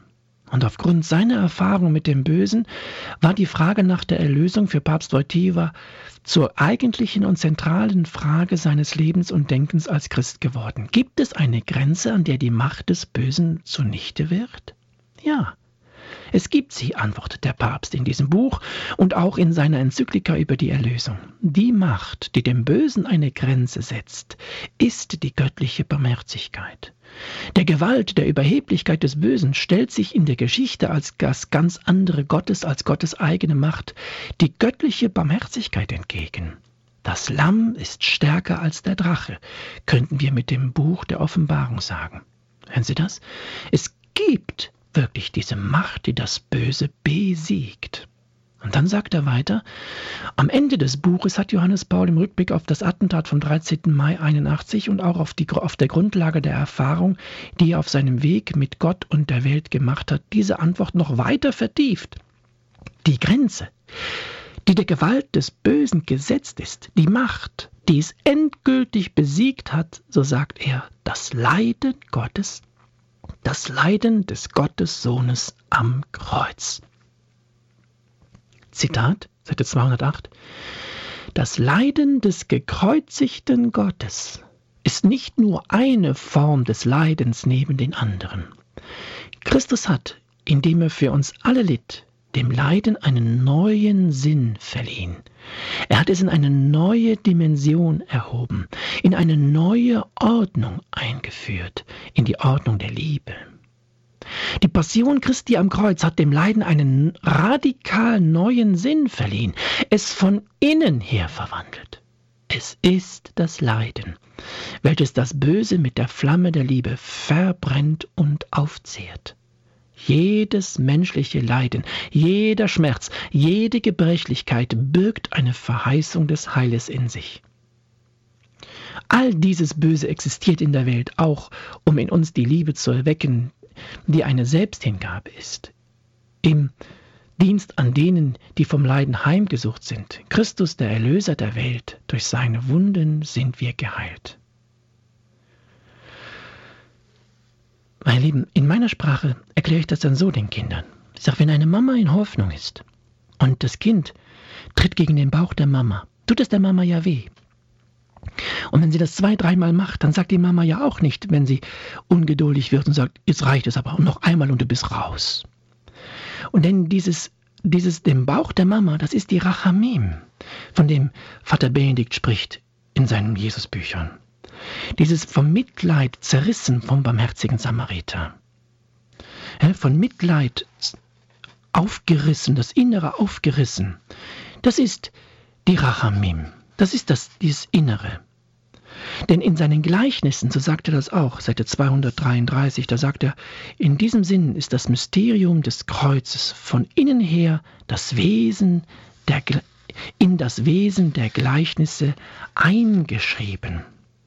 Und aufgrund seiner Erfahrung mit dem Bösen war die Frage nach der Erlösung für Papst Wojtyła zur eigentlichen und zentralen Frage seines Lebens und Denkens als Christ geworden. Gibt es eine Grenze, an der die Macht des Bösen zunichte wird? Ja, es gibt sie, antwortet der Papst in diesem Buch und auch in seiner Enzyklika über die Erlösung. Die Macht, die dem Bösen eine Grenze setzt, ist die göttliche Barmherzigkeit. Der Gewalt, der Überheblichkeit des Bösen stellt sich in der Geschichte als das ganz andere Gottes, als Gottes eigene Macht, die göttliche Barmherzigkeit entgegen. Das Lamm ist stärker als der Drache, könnten wir mit dem Buch der Offenbarung sagen. Hören Sie das? Es gibt wirklich diese Macht, die das Böse besiegt. Und dann sagt er weiter, am Ende des Buches hat Johannes Paul im Rückblick auf das Attentat vom dreizehnten Mai einundachtzig und auch auf, die, auf der Grundlage der Erfahrung, die er auf seinem Weg mit Gott und der Welt gemacht hat, diese Antwort noch weiter vertieft. Die Grenze, die der Gewalt des Bösen gesetzt ist, die Macht, die es endgültig besiegt hat, so sagt er, das Leiden Gottes, das Leiden des Gottessohnes am Kreuz. Zitat, Seite zweihundertacht. Das Leiden des gekreuzigten Gottes ist nicht nur eine Form des Leidens neben den anderen. Christus hat, indem er für uns alle litt, dem Leiden einen neuen Sinn verliehen. Er hat es in eine neue Dimension erhoben, in eine neue Ordnung eingeführt, in die Ordnung der Liebe. Die Passion Christi am Kreuz hat dem Leiden einen radikal neuen Sinn verliehen, es von innen her verwandelt. Es ist das Leiden, welches das Böse mit der Flamme der Liebe verbrennt und aufzehrt. Jedes menschliche Leiden, jeder Schmerz, jede Gebrechlichkeit birgt eine Verheißung des Heiles in sich. All dieses Böse existiert in der Welt auch, um in uns die Liebe zu erwecken, die eine Selbsthingabe ist, im Dienst an denen, die vom Leiden heimgesucht sind. Christus, der Erlöser der Welt, durch seine Wunden sind wir geheilt. Meine Lieben, in meiner Sprache erkläre ich das dann so den Kindern. Ich sage, wenn eine Mama in Hoffnung ist und das Kind tritt gegen den Bauch der Mama, tut es der Mama ja weh. Und wenn sie das zwei, dreimal macht, dann sagt die Mama ja auch nicht, wenn sie ungeduldig wird und sagt, jetzt reicht es aber noch einmal und du bist raus. Und denn dieses, dieses dem Bauch der Mama, das ist die Rachamim, von dem Vater Benedikt spricht in seinen Jesusbüchern. Dieses vom Mitleid zerrissen vom barmherzigen Samariter. Ja, von Mitleid aufgerissen, das Innere aufgerissen. Das ist die Rachamim. Das ist das, dieses Innere. Denn in seinen Gleichnissen, so sagt er das auch, Seite zweihundertdreiunddreißig, da sagt er, in diesem Sinn ist das Mysterium des Kreuzes von innen her das Wesen der, in das Wesen der Gleichnisse eingeschrieben.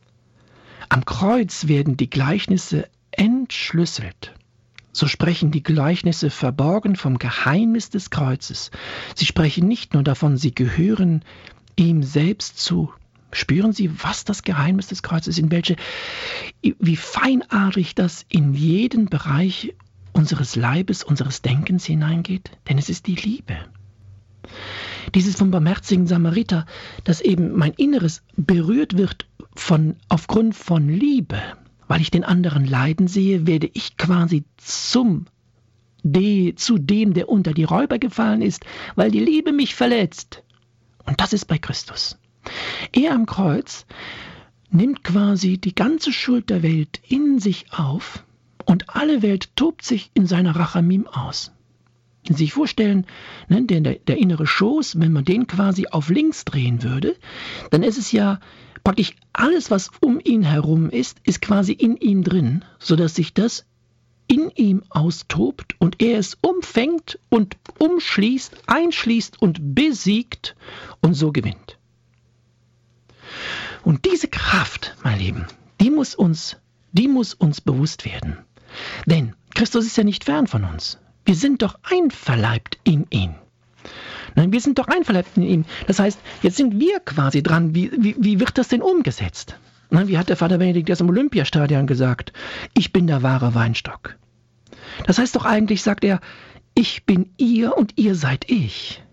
Am Kreuz werden die Gleichnisse entschlüsselt. So sprechen die Gleichnisse verborgen vom Geheimnis des Kreuzes. Sie sprechen nicht nur davon, sie gehören ihm selbst zu. Spüren Sie, was das Geheimnis des Kreuzes ist, in welche, wie feinadrig das in jeden Bereich unseres Leibes, unseres Denkens hineingeht? Denn es ist die Liebe. Dieses vom barmherzigen Samariter, dass eben mein Inneres berührt wird von, aufgrund von Liebe. Weil ich den anderen leiden sehe, werde ich quasi zum, de, zu dem, der unter die Räuber gefallen ist, weil die Liebe mich verletzt. Und das ist bei Christus. Er am Kreuz nimmt quasi die ganze Schuld der Welt in sich auf und alle Welt tobt sich in seiner Rachamim aus. Wenn Sie sich vorstellen, ne, der, der innere Schoß, wenn man den quasi auf links drehen würde, dann ist es ja praktisch alles, was um ihn herum ist, ist quasi in ihm drin, sodass sich das in ihm austobt und er es umfängt und umschließt, einschließt und besiegt und so gewinnt. Und diese Kraft, mein Lieben, die muss uns, die muss uns bewusst werden. Denn Christus ist ja nicht fern von uns. Wir sind doch einverleibt in ihn. Nein, wir sind doch einverleibt in ihm. Das heißt, jetzt sind wir quasi dran. Wie, wie, wie wird das denn umgesetzt? Nein, wie hat der Vater Benedikt das im Olympiastadion gesagt? Ich bin der wahre Weinstock. Das heißt doch eigentlich, sagt er, ich bin ihr und ihr seid ich.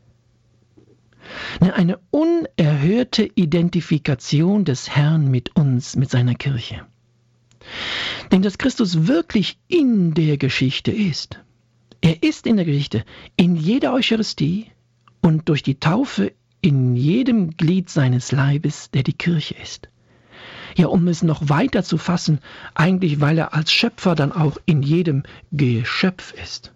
Eine unerhörte Identifikation des Herrn mit uns, mit seiner Kirche. Denn dass Christus wirklich in der Geschichte ist. Er ist in der Geschichte, in jeder Eucharistie und durch die Taufe in jedem Glied seines Leibes, der die Kirche ist. Ja, um es noch weiter zu fassen, eigentlich weil er als Schöpfer dann auch in jedem Geschöpf ist.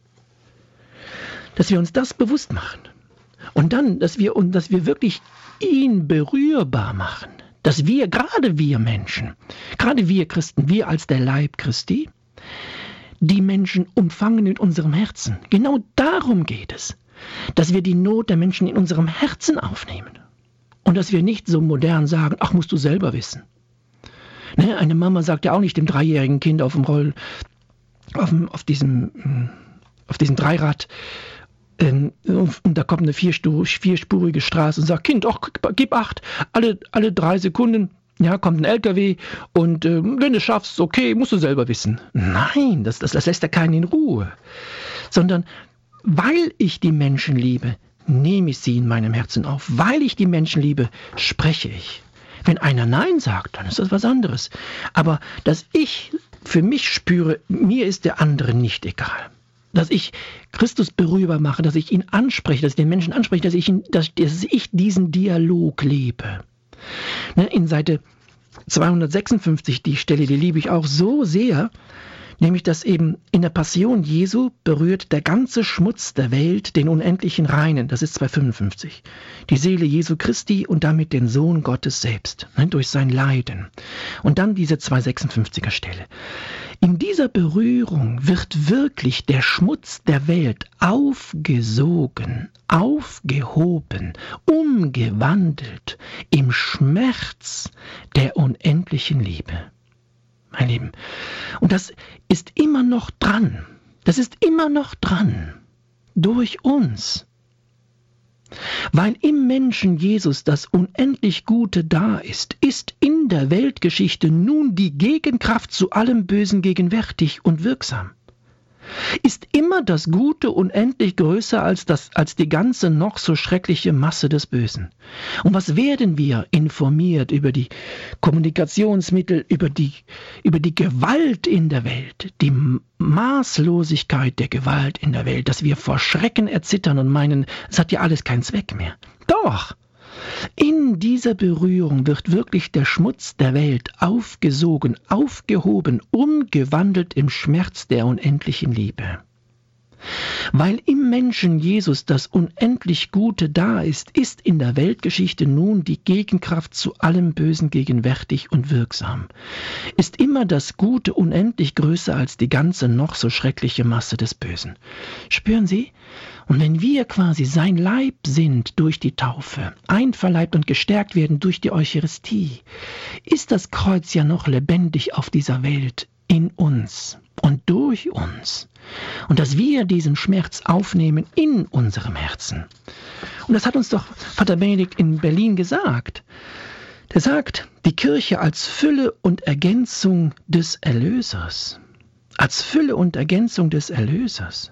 Dass wir uns das bewusst machen und dann, dass wir, und dass wir wirklich ihn berührbar machen, dass wir, gerade wir Menschen, gerade wir Christen, wir als der Leib Christi, die Menschen umfangen in unserem Herzen. Genau darum geht es, dass wir die Not der Menschen in unserem Herzen aufnehmen. Und dass wir nicht so modern sagen, ach, musst du selber wissen. Ne, eine Mama sagt ja auch nicht dem dreijährigen Kind auf dem Roll, auf, dem, auf, diesem, auf diesem Dreirad, ähm, und da kommt eine vierspurige Straße und sagt, Kind, ach, gib acht, alle, alle drei Sekunden, ja, kommt ein L K W und äh, wenn du es schaffst, okay, musst du selber wissen. Nein, das, das, das lässt ja keinen in Ruhe. Sondern, weil ich die Menschen liebe, nehme ich sie in meinem Herzen auf. Weil ich die Menschen liebe, spreche ich. Wenn einer Nein sagt, dann ist das was anderes. Aber dass ich für mich spüre, mir ist der andere nicht egal. Dass ich Christus berührbar mache, dass ich ihn anspreche, dass ich den Menschen anspreche, dass ich, ihn, dass, dass ich diesen Dialog lebe. In Seite zweihundertsechsundfünfzig, die Stelle, die liebe ich auch so sehr, nämlich dass eben in der Passion Jesu berührt der ganze Schmutz der Welt den unendlichen Reinen, das ist zweihundertfünfundfünfzig, die Seele Jesu Christi und damit den Sohn Gottes selbst, ne, durch sein Leiden. Und dann diese zweihundertsechsundfünfziger Stelle. In dieser Berührung wird wirklich der Schmutz der Welt aufgesogen, aufgehoben, umgewandelt im Schmerz der unendlichen Liebe. Mein Lieben, und das ist immer noch dran, das ist immer noch dran, durch uns. Weil im Menschen Jesus das unendlich Gute da ist, ist in der Weltgeschichte nun die Gegenkraft zu allem Bösen gegenwärtig und wirksam. Ist immer das Gute unendlich größer als, das, als die ganze noch so schreckliche Masse des Bösen. Und was werden wir informiert über die Kommunikationsmittel, über die, über die Gewalt in der Welt, die Maßlosigkeit der Gewalt in der Welt, dass wir vor Schrecken erzittern und meinen, es hat ja alles keinen Zweck mehr. Doch! In dieser Berührung wird wirklich der Schmutz der Welt aufgesogen, aufgehoben, umgewandelt im Schmerz der unendlichen Liebe. Weil im Menschen Jesus das unendlich Gute da ist, ist in der Weltgeschichte nun die Gegenkraft zu allem Bösen gegenwärtig und wirksam. Ist immer das Gute unendlich größer als die ganze noch so schreckliche Masse des Bösen. Spüren Sie? Und wenn wir quasi sein Leib sind durch die Taufe, einverleibt und gestärkt werden durch die Eucharistie, ist das Kreuz ja noch lebendig auf dieser Welt, in uns und durch uns. Und dass wir diesen Schmerz aufnehmen in unserem Herzen. Und das hat uns doch Vater Benedikt in Berlin gesagt. Der sagt, die Kirche als Fülle und Ergänzung des Erlösers. Als Fülle und Ergänzung des Erlösers.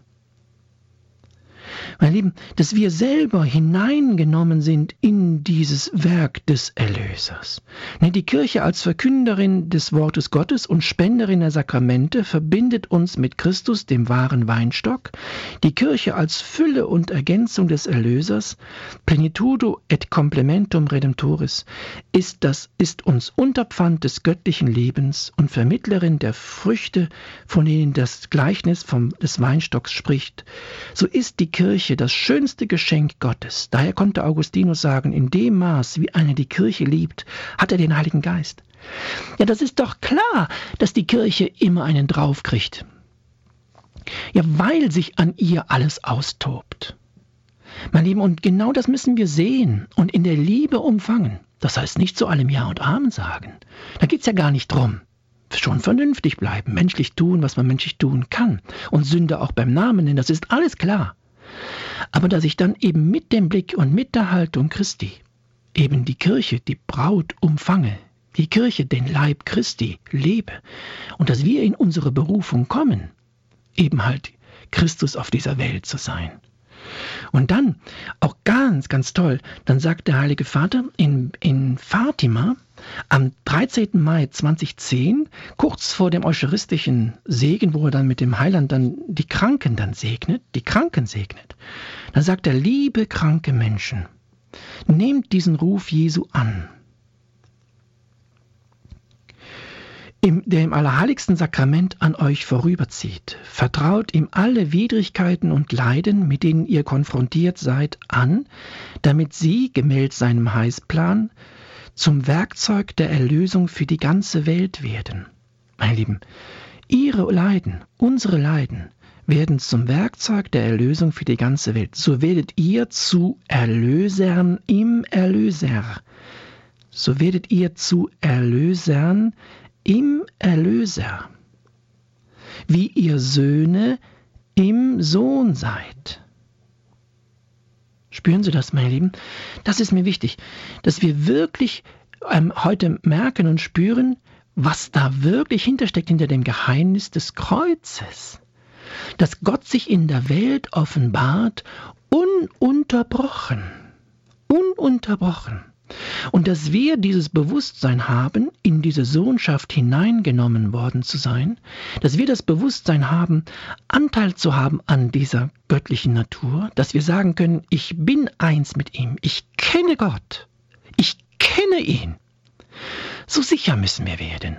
Meine Lieben, dass wir selber hineingenommen sind in dieses Werk des Erlösers. Die Kirche als Verkünderin des Wortes Gottes und Spenderin der Sakramente verbindet uns mit Christus, dem wahren Weinstock. Die Kirche als Fülle und Ergänzung des Erlösers, plenitudo et complementum Redemptoris, ist, das, ist uns Unterpfand des göttlichen Lebens und Vermittlerin der Früchte, von denen das Gleichnis vom, des Weinstocks spricht. So ist die Kirche das schönste Geschenk Gottes. Daher konnte Augustinus sagen, in dem Maß, wie einer die Kirche liebt, hat er den Heiligen Geist. Ja, das ist doch klar, dass die Kirche immer einen draufkriegt. Ja, weil sich an ihr alles austobt. Mein Lieben, und genau das müssen wir sehen und in der Liebe umfangen. Das heißt nicht zu allem Ja und Amen sagen. Da geht es ja gar nicht drum. Schon vernünftig bleiben, menschlich tun, was man menschlich tun kann. Und Sünde auch beim Namen nennen, das ist alles klar. Aber dass ich dann eben mit dem Blick und mit der Haltung Christi eben die Kirche, die Braut umfange, die Kirche, den Leib Christi lebe und dass wir in unsere Berufung kommen, eben halt Christus auf dieser Welt zu sein. Und dann, auch ganz, ganz toll, dann sagt der Heilige Vater in, in Fatima am dreizehnten Mai zweitausendzehn, kurz vor dem eucharistischen Segen, wo er dann mit dem Heiland dann die Kranken dann segnet, die Kranken segnet, dann sagt er, liebe kranke Menschen, nehmt diesen Ruf Jesu an. Im, der im allerheiligsten Sakrament an euch vorüberzieht, vertraut ihm alle Widrigkeiten und Leiden, mit denen ihr konfrontiert seid, an, damit sie, gemäß seinem Heilsplan, zum Werkzeug der Erlösung für die ganze Welt werden. Meine Lieben, ihre Leiden, unsere Leiden, werden zum Werkzeug der Erlösung für die ganze Welt. So werdet ihr zu Erlösern im Erlöser. So werdet ihr zu Erlösern im Erlöser, wie ihr Söhne im Sohn seid. Spüren Sie das, meine Lieben? Das ist mir wichtig, dass wir wirklich ähm, heute merken und spüren, was da wirklich hintersteckt hinter dem Geheimnis des Kreuzes. Dass Gott sich in der Welt offenbart, ununterbrochen. Ununterbrochen. Und dass wir dieses Bewusstsein haben, in diese Sohnschaft hineingenommen worden zu sein, dass wir das Bewusstsein haben, Anteil zu haben an dieser göttlichen Natur, dass wir sagen können, ich bin eins mit ihm, ich kenne Gott, ich kenne ihn. So sicher müssen wir werden.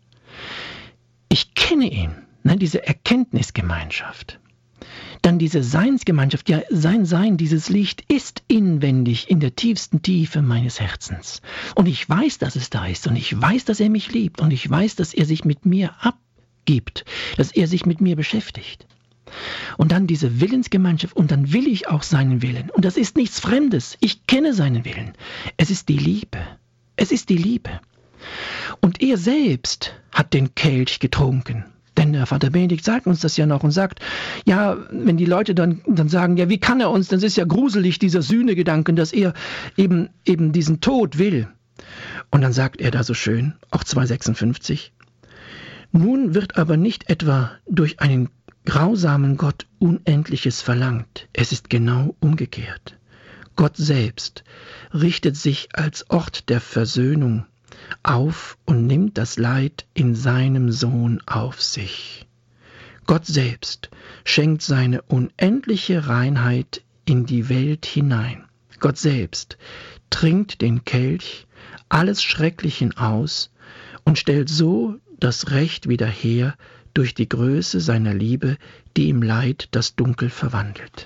Ich kenne ihn, ne, diese Erkenntnisgemeinschaft. Dann diese Seinsgemeinschaft, ja, sein Sein, dieses Licht ist inwendig in der tiefsten Tiefe meines Herzens. Und ich weiß, dass es da ist und ich weiß, dass er mich liebt und ich weiß, dass er sich mit mir abgibt, dass er sich mit mir beschäftigt. Und dann diese Willensgemeinschaft und dann will ich auch seinen Willen. Und das ist nichts Fremdes, ich kenne seinen Willen. Es ist die Liebe, es ist die Liebe. Und er selbst hat den Kelch getrunken. Denn der Vater Benedikt sagt uns das ja noch und sagt, ja, wenn die Leute dann, dann sagen, ja, wie kann er uns, das ist ja gruselig, dieser Sühnegedanken, dass er eben, eben diesen Tod will. Und dann sagt er da so schön, auch zwei sechsundfünfzig, nun wird aber nicht etwa durch einen grausamen Gott Unendliches verlangt, es ist genau umgekehrt. Gott selbst richtet sich als Ort der Versöhnung auf und nimmt das Leid in seinem Sohn auf sich. Gott selbst schenkt seine unendliche Reinheit in die Welt hinein. Gott selbst trinkt den Kelch alles Schrecklichen aus und stellt so das Recht wieder her durch die Größe seiner Liebe, die im Leid das Dunkel verwandelt.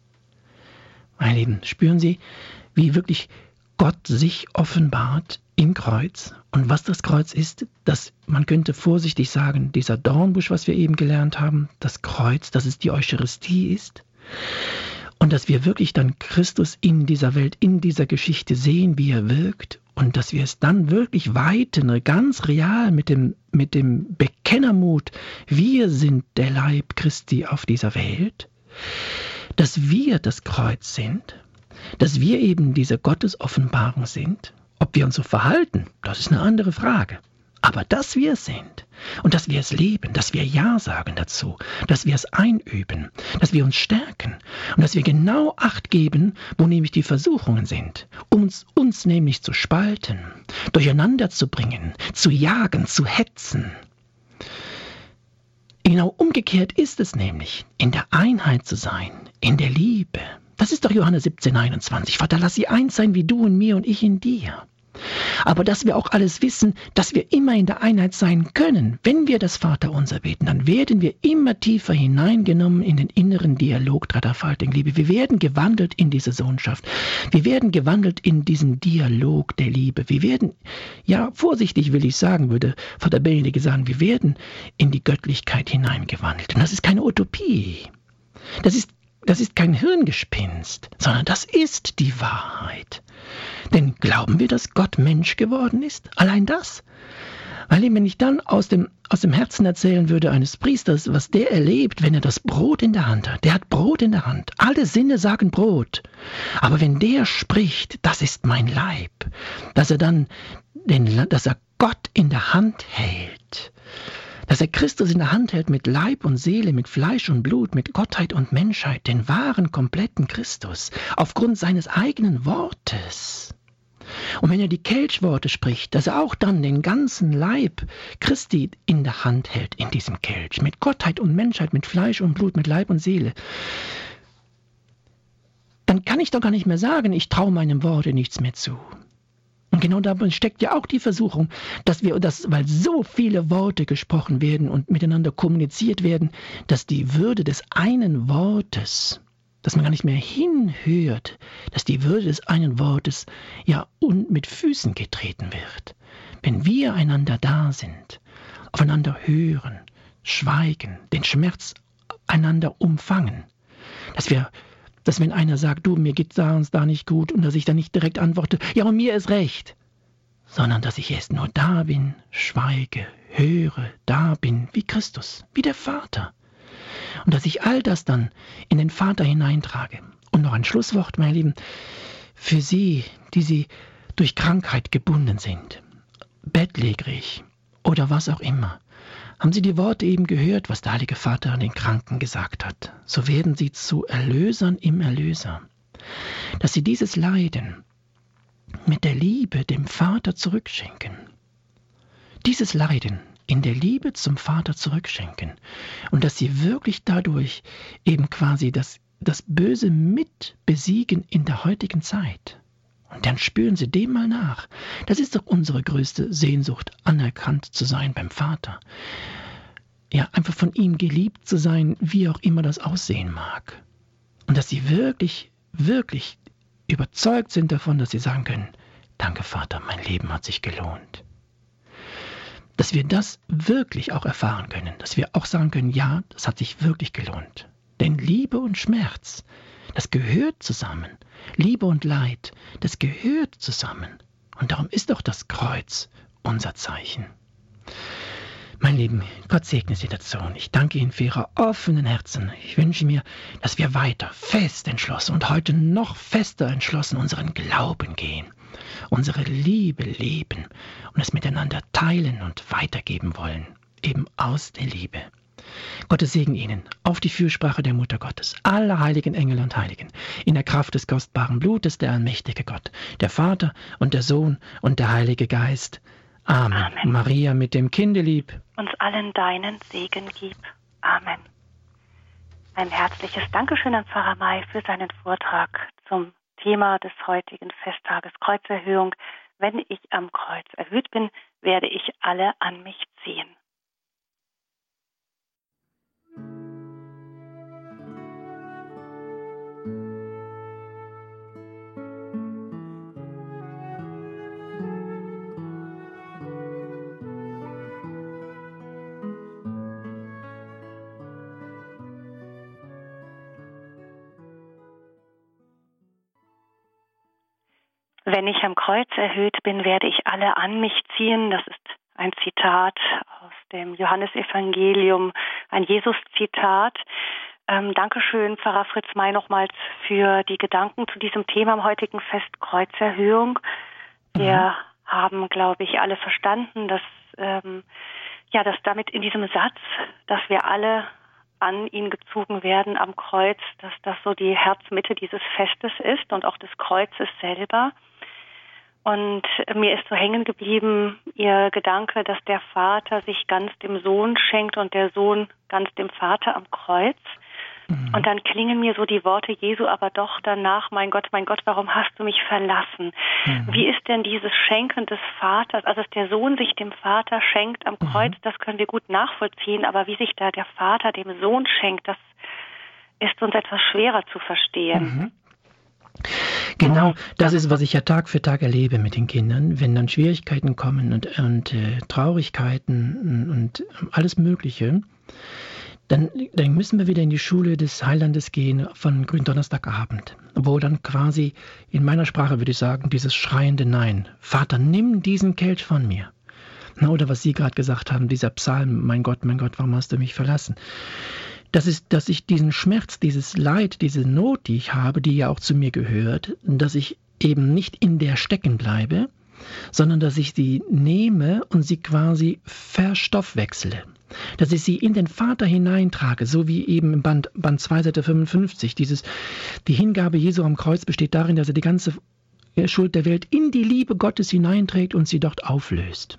Meine Lieben, spüren Sie, wie wirklich Gott sich offenbart im Kreuz. Und was das Kreuz ist, das, man könnte vorsichtig sagen, dieser Dornbusch, was wir eben gelernt haben, das Kreuz, dass es die Eucharistie ist. Und dass wir wirklich dann Christus in dieser Welt, in dieser Geschichte sehen, wie er wirkt. Und dass wir es dann wirklich weiten, ganz real mit dem, mit dem Bekennermut, wir sind der Leib Christi auf dieser Welt. Dass wir das Kreuz sind, dass wir eben diese Gottesoffenbarung sind. Ob wir uns so verhalten, das ist eine andere Frage. Aber dass wir es sind und dass wir es leben, dass wir Ja sagen dazu, dass wir es einüben, dass wir uns stärken und dass wir genau Acht geben, wo nämlich die Versuchungen sind, um uns, uns nämlich zu spalten, durcheinander zu bringen, zu jagen, zu hetzen. Genau umgekehrt ist es nämlich, in der Einheit zu sein, in der Liebe. Das ist doch Johannes siebzehn, einundzwanzig. Vater, lass sie eins sein wie du in mir und ich in dir. Aber dass wir auch alles wissen, dass wir immer in der Einheit sein können, wenn wir das Vaterunser beten, dann werden wir immer tiefer hineingenommen in den inneren Dialog dreifaltigen Liebe. Wir werden gewandelt in diese Sohnschaft. Wir werden gewandelt in diesen Dialog der Liebe. Wir werden, ja vorsichtig will ich sagen, würde Vater Benedikt sagen, wir werden in die Göttlichkeit hineingewandelt. Und das ist keine Utopie. Das ist Das ist kein Hirngespinst, sondern das ist die Wahrheit. Denn glauben wir, dass Gott Mensch geworden ist? Allein das. Weil wenn ich dann aus dem, aus dem Herzen erzählen würde eines Priesters, was der erlebt, wenn er das Brot in der Hand hat. Der hat Brot in der Hand. Alle Sinne sagen Brot. Aber wenn der spricht, das ist mein Leib, dass er dann den, dass er Gott in der Hand hält, dass er Christus in der Hand hält mit Leib und Seele, mit Fleisch und Blut, mit Gottheit und Menschheit, den wahren, kompletten Christus, aufgrund seines eigenen Wortes. Und wenn er die Kelchworte spricht, dass er auch dann den ganzen Leib Christi in der Hand hält, in diesem Kelch, mit Gottheit und Menschheit, mit Fleisch und Blut, mit Leib und Seele, dann kann ich doch gar nicht mehr sagen, ich traue meinem Worte nichts mehr zu. Und genau dabei steckt ja auch die Versuchung, dass wir, dass, weil so viele Worte gesprochen werden und miteinander kommuniziert werden, dass die Würde des einen Wortes, dass man gar nicht mehr hinhört, dass die Würde des einen Wortes ja und mit Füßen getreten wird. Wenn wir einander da sind, aufeinander hören, schweigen, den Schmerz einander umfangen, dass wir dass wenn einer sagt, du, mir geht da uns da nicht gut, und dass ich dann nicht direkt antworte, ja, und mir ist recht, sondern dass ich erst nur da bin, schweige, höre, da bin, wie Christus, wie der Vater. Und dass ich all das dann in den Vater hineintrage. Und noch ein Schlusswort, meine Lieben, für Sie, die Sie durch Krankheit gebunden sind, bettlägerig oder was auch immer, haben Sie die Worte eben gehört, was der Heilige Vater an den Kranken gesagt hat? So werden sie zu Erlösern im Erlöser. Dass sie dieses Leiden mit der Liebe dem Vater zurückschenken. Dieses Leiden in der Liebe zum Vater zurückschenken. Und dass sie wirklich dadurch eben quasi das, das Böse mit besiegen in der heutigen Zeit. Und dann spüren Sie dem mal nach. Das ist doch unsere größte Sehnsucht, anerkannt zu sein beim Vater. Ja, einfach von ihm geliebt zu sein, wie auch immer das aussehen mag. Und dass Sie wirklich, wirklich überzeugt sind davon, dass Sie sagen können, danke Vater, mein Leben hat sich gelohnt. Dass wir das wirklich auch erfahren können. Dass wir auch sagen können, ja, das hat sich wirklich gelohnt. Denn Liebe und Schmerz, das gehört zusammen. Liebe und Leid, das gehört zusammen. Und darum ist doch das Kreuz unser Zeichen. Mein Lieben, Gott segne Sie dazu. Und ich danke Ihnen für Ihre offenen Herzen. Ich wünsche mir, dass wir weiter fest entschlossen und heute noch fester entschlossen unseren Glauben gehen, unsere Liebe leben und es miteinander teilen und weitergeben wollen, eben aus der Liebe. Gottes Segen Ihnen auf die Fürsprache der Mutter Gottes, aller heiligen Engel und Heiligen, in der Kraft des kostbaren Blutes, der allmächtige Gott, der Vater und der Sohn und der Heilige Geist. Amen. Amen. Maria mit dem Kindelieb, uns allen deinen Segen gib. Amen. Ein herzliches Dankeschön an Pfarrer May für seinen Vortrag zum Thema des heutigen Festtages Kreuzerhöhung. Wenn ich am Kreuz erhöht bin, werde ich alle an mich ziehen. Wenn ich am Kreuz erhöht bin, werde ich alle an mich ziehen. Das ist ein Zitat aus dem Johannesevangelium, ein Jesus-Zitat. Ähm, Dankeschön, Pfarrer Fritz May, nochmals für die Gedanken zu diesem Thema am heutigen Fest Kreuzerhöhung. Wir mhm. haben, glaube ich, alle verstanden, dass, ähm, ja, dass damit in diesem Satz, dass wir alle an ihn gezogen werden am Kreuz, dass das so die Herzmitte dieses Festes ist und auch des Kreuzes selber. Und mir ist so hängen geblieben Ihr Gedanke, dass der Vater sich ganz dem Sohn schenkt und der Sohn ganz dem Vater am Kreuz. Mhm. Und dann klingen mir so die Worte Jesu aber doch danach, mein Gott, mein Gott, warum hast du mich verlassen? Mhm. Wie ist denn dieses Schenken des Vaters, also dass der Sohn sich dem Vater schenkt am Kreuz, mhm. das können wir gut nachvollziehen, aber wie sich da der Vater dem Sohn schenkt, das ist uns etwas schwerer zu verstehen. Mhm. Genau, das ist, was ich ja Tag für Tag erlebe mit den Kindern, wenn dann Schwierigkeiten kommen und, und äh, Traurigkeiten und alles Mögliche, dann, dann müssen wir wieder in die Schule des Heilandes gehen von Gründonnerstagabend, wo dann quasi, in meiner Sprache würde ich sagen, dieses schreiende Nein, Vater, nimm diesen Kelch von mir. Na, oder was Sie gerade gesagt haben, dieser Psalm, mein Gott, mein Gott, warum hast du mich verlassen? Das ist, dass ich diesen Schmerz, dieses Leid, diese Not, die ich habe, die ja auch zu mir gehört, dass ich eben nicht in der stecken bleibe, sondern dass ich sie nehme und sie quasi verstoffwechsle. dass ich sie in den Vater hineintrage, so wie eben im Band, Band zwei, Seite fünfundfünfzig. Dieses, die Hingabe Jesu am Kreuz besteht darin, dass er die ganze Schuld der Welt in die Liebe Gottes hineinträgt und sie dort auflöst.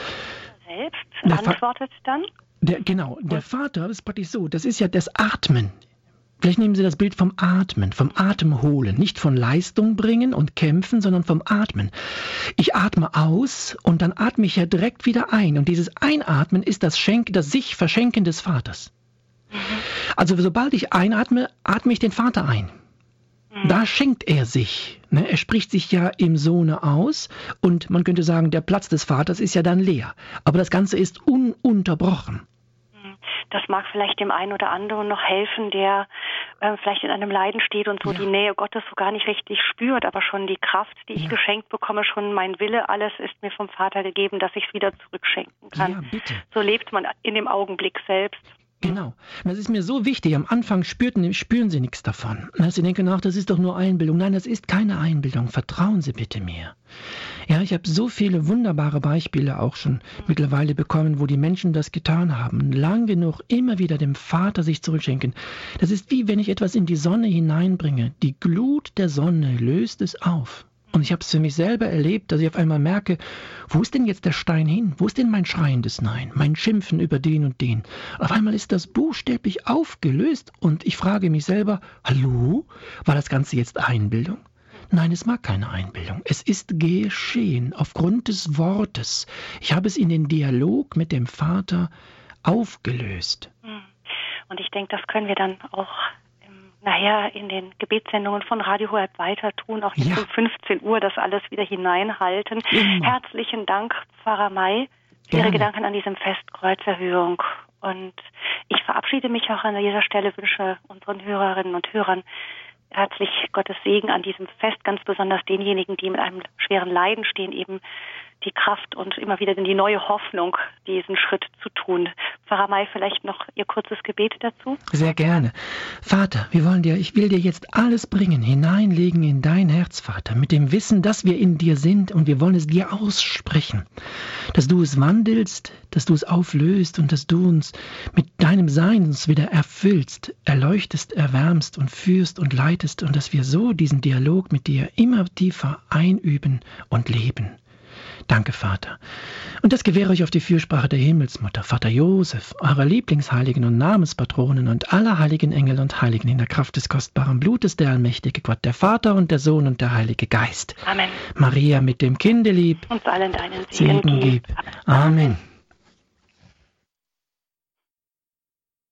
Selbst Der antwortet dann? Der, genau, der Vater, das ist praktisch so, das ist ja das Atmen. Vielleicht nehmen Sie das Bild vom Atmen, vom Atem holen, nicht von Leistung bringen und kämpfen, sondern vom Atmen. Ich atme aus und dann atme ich ja direkt wieder ein. Und dieses Einatmen ist das Schenk, das sich Verschenken des Vaters. Mhm. Also sobald ich einatme, atme ich den Vater ein. Mhm. Da schenkt er sich. Ne? Er spricht sich ja im Sohne aus und man könnte sagen, der Platz des Vaters ist ja dann leer. Aber das Ganze ist ununterbrochen. Das mag vielleicht dem einen oder anderen noch helfen, der äh, vielleicht in einem Leiden steht und so ja. die Nähe Gottes so gar nicht richtig spürt, aber schon die Kraft, die ich ja. geschenkt bekomme, schon mein Wille, alles ist mir vom Vater gegeben, dass ich es wieder zurückschenken kann. Ja, bitte. So lebt man in dem Augenblick selbst. Genau. Das ist mir so wichtig. Am Anfang spürten, spüren Sie nichts davon. Sie denken auch, das ist doch nur Einbildung. Nein, das ist keine Einbildung. Vertrauen Sie bitte mir. Ja, ich habe so viele wunderbare Beispiele auch schon mittlerweile bekommen, wo die Menschen das getan haben. Lang genug immer wieder dem Vater sich zurückschenken. Das ist wie wenn ich etwas in die Sonne hineinbringe. Die Glut der Sonne löst es auf. Und ich habe es für mich selber erlebt, dass ich auf einmal merke, wo ist denn jetzt der Stein hin? Wo ist denn mein schreiendes Nein? Mein Schimpfen über den und den? Auf einmal ist das buchstäblich aufgelöst und ich frage mich selber, hallo? War das Ganze jetzt Einbildung? Nein, es mag keine Einbildung. Es ist geschehen aufgrund des Wortes. Ich habe es in den Dialog mit dem Vater aufgelöst. Und ich denke, das können wir dann auch nachher in den Gebetssendungen von Radio Horeb weiter tun, auch jetzt ja. um fünfzehn Uhr das alles wieder hineinhalten. Immer. Herzlichen Dank, Pfarrer May, für Ihre Gedanken an diesem Fest Kreuzerhöhung. Und ich verabschiede mich auch an dieser Stelle, wünsche unseren Hörerinnen und Hörern herzlich Gottes Segen an diesem Fest, ganz besonders denjenigen, die mit einem schweren Leiden stehen, eben die Kraft und immer wieder die neue Hoffnung, diesen Schritt zu tun. Pfarrer May, vielleicht noch Ihr kurzes Gebet dazu? Sehr gerne. Vater, wir wollen dir, ich will dir jetzt alles bringen, hineinlegen in dein Herz, Vater, mit dem Wissen, dass wir in dir sind und wir wollen es dir aussprechen, dass du es wandelst, dass du es auflöst und dass du uns mit deinem Sein uns wieder erfüllst, erleuchtest, erwärmst und führst und leitest und dass wir so diesen Dialog mit dir immer tiefer einüben und leben. Danke, Vater. Und das gewähre ich auf die Fürsprache der Himmelsmutter, Vater Josef, eurer Lieblingsheiligen und Namenspatronen und aller heiligen Engel und Heiligen in der Kraft des kostbaren Blutes, der allmächtige Gott, der Vater und der Sohn und der Heilige Geist. Amen. Maria mit dem Kinde lieb, uns allen deinen Segen gib. Amen.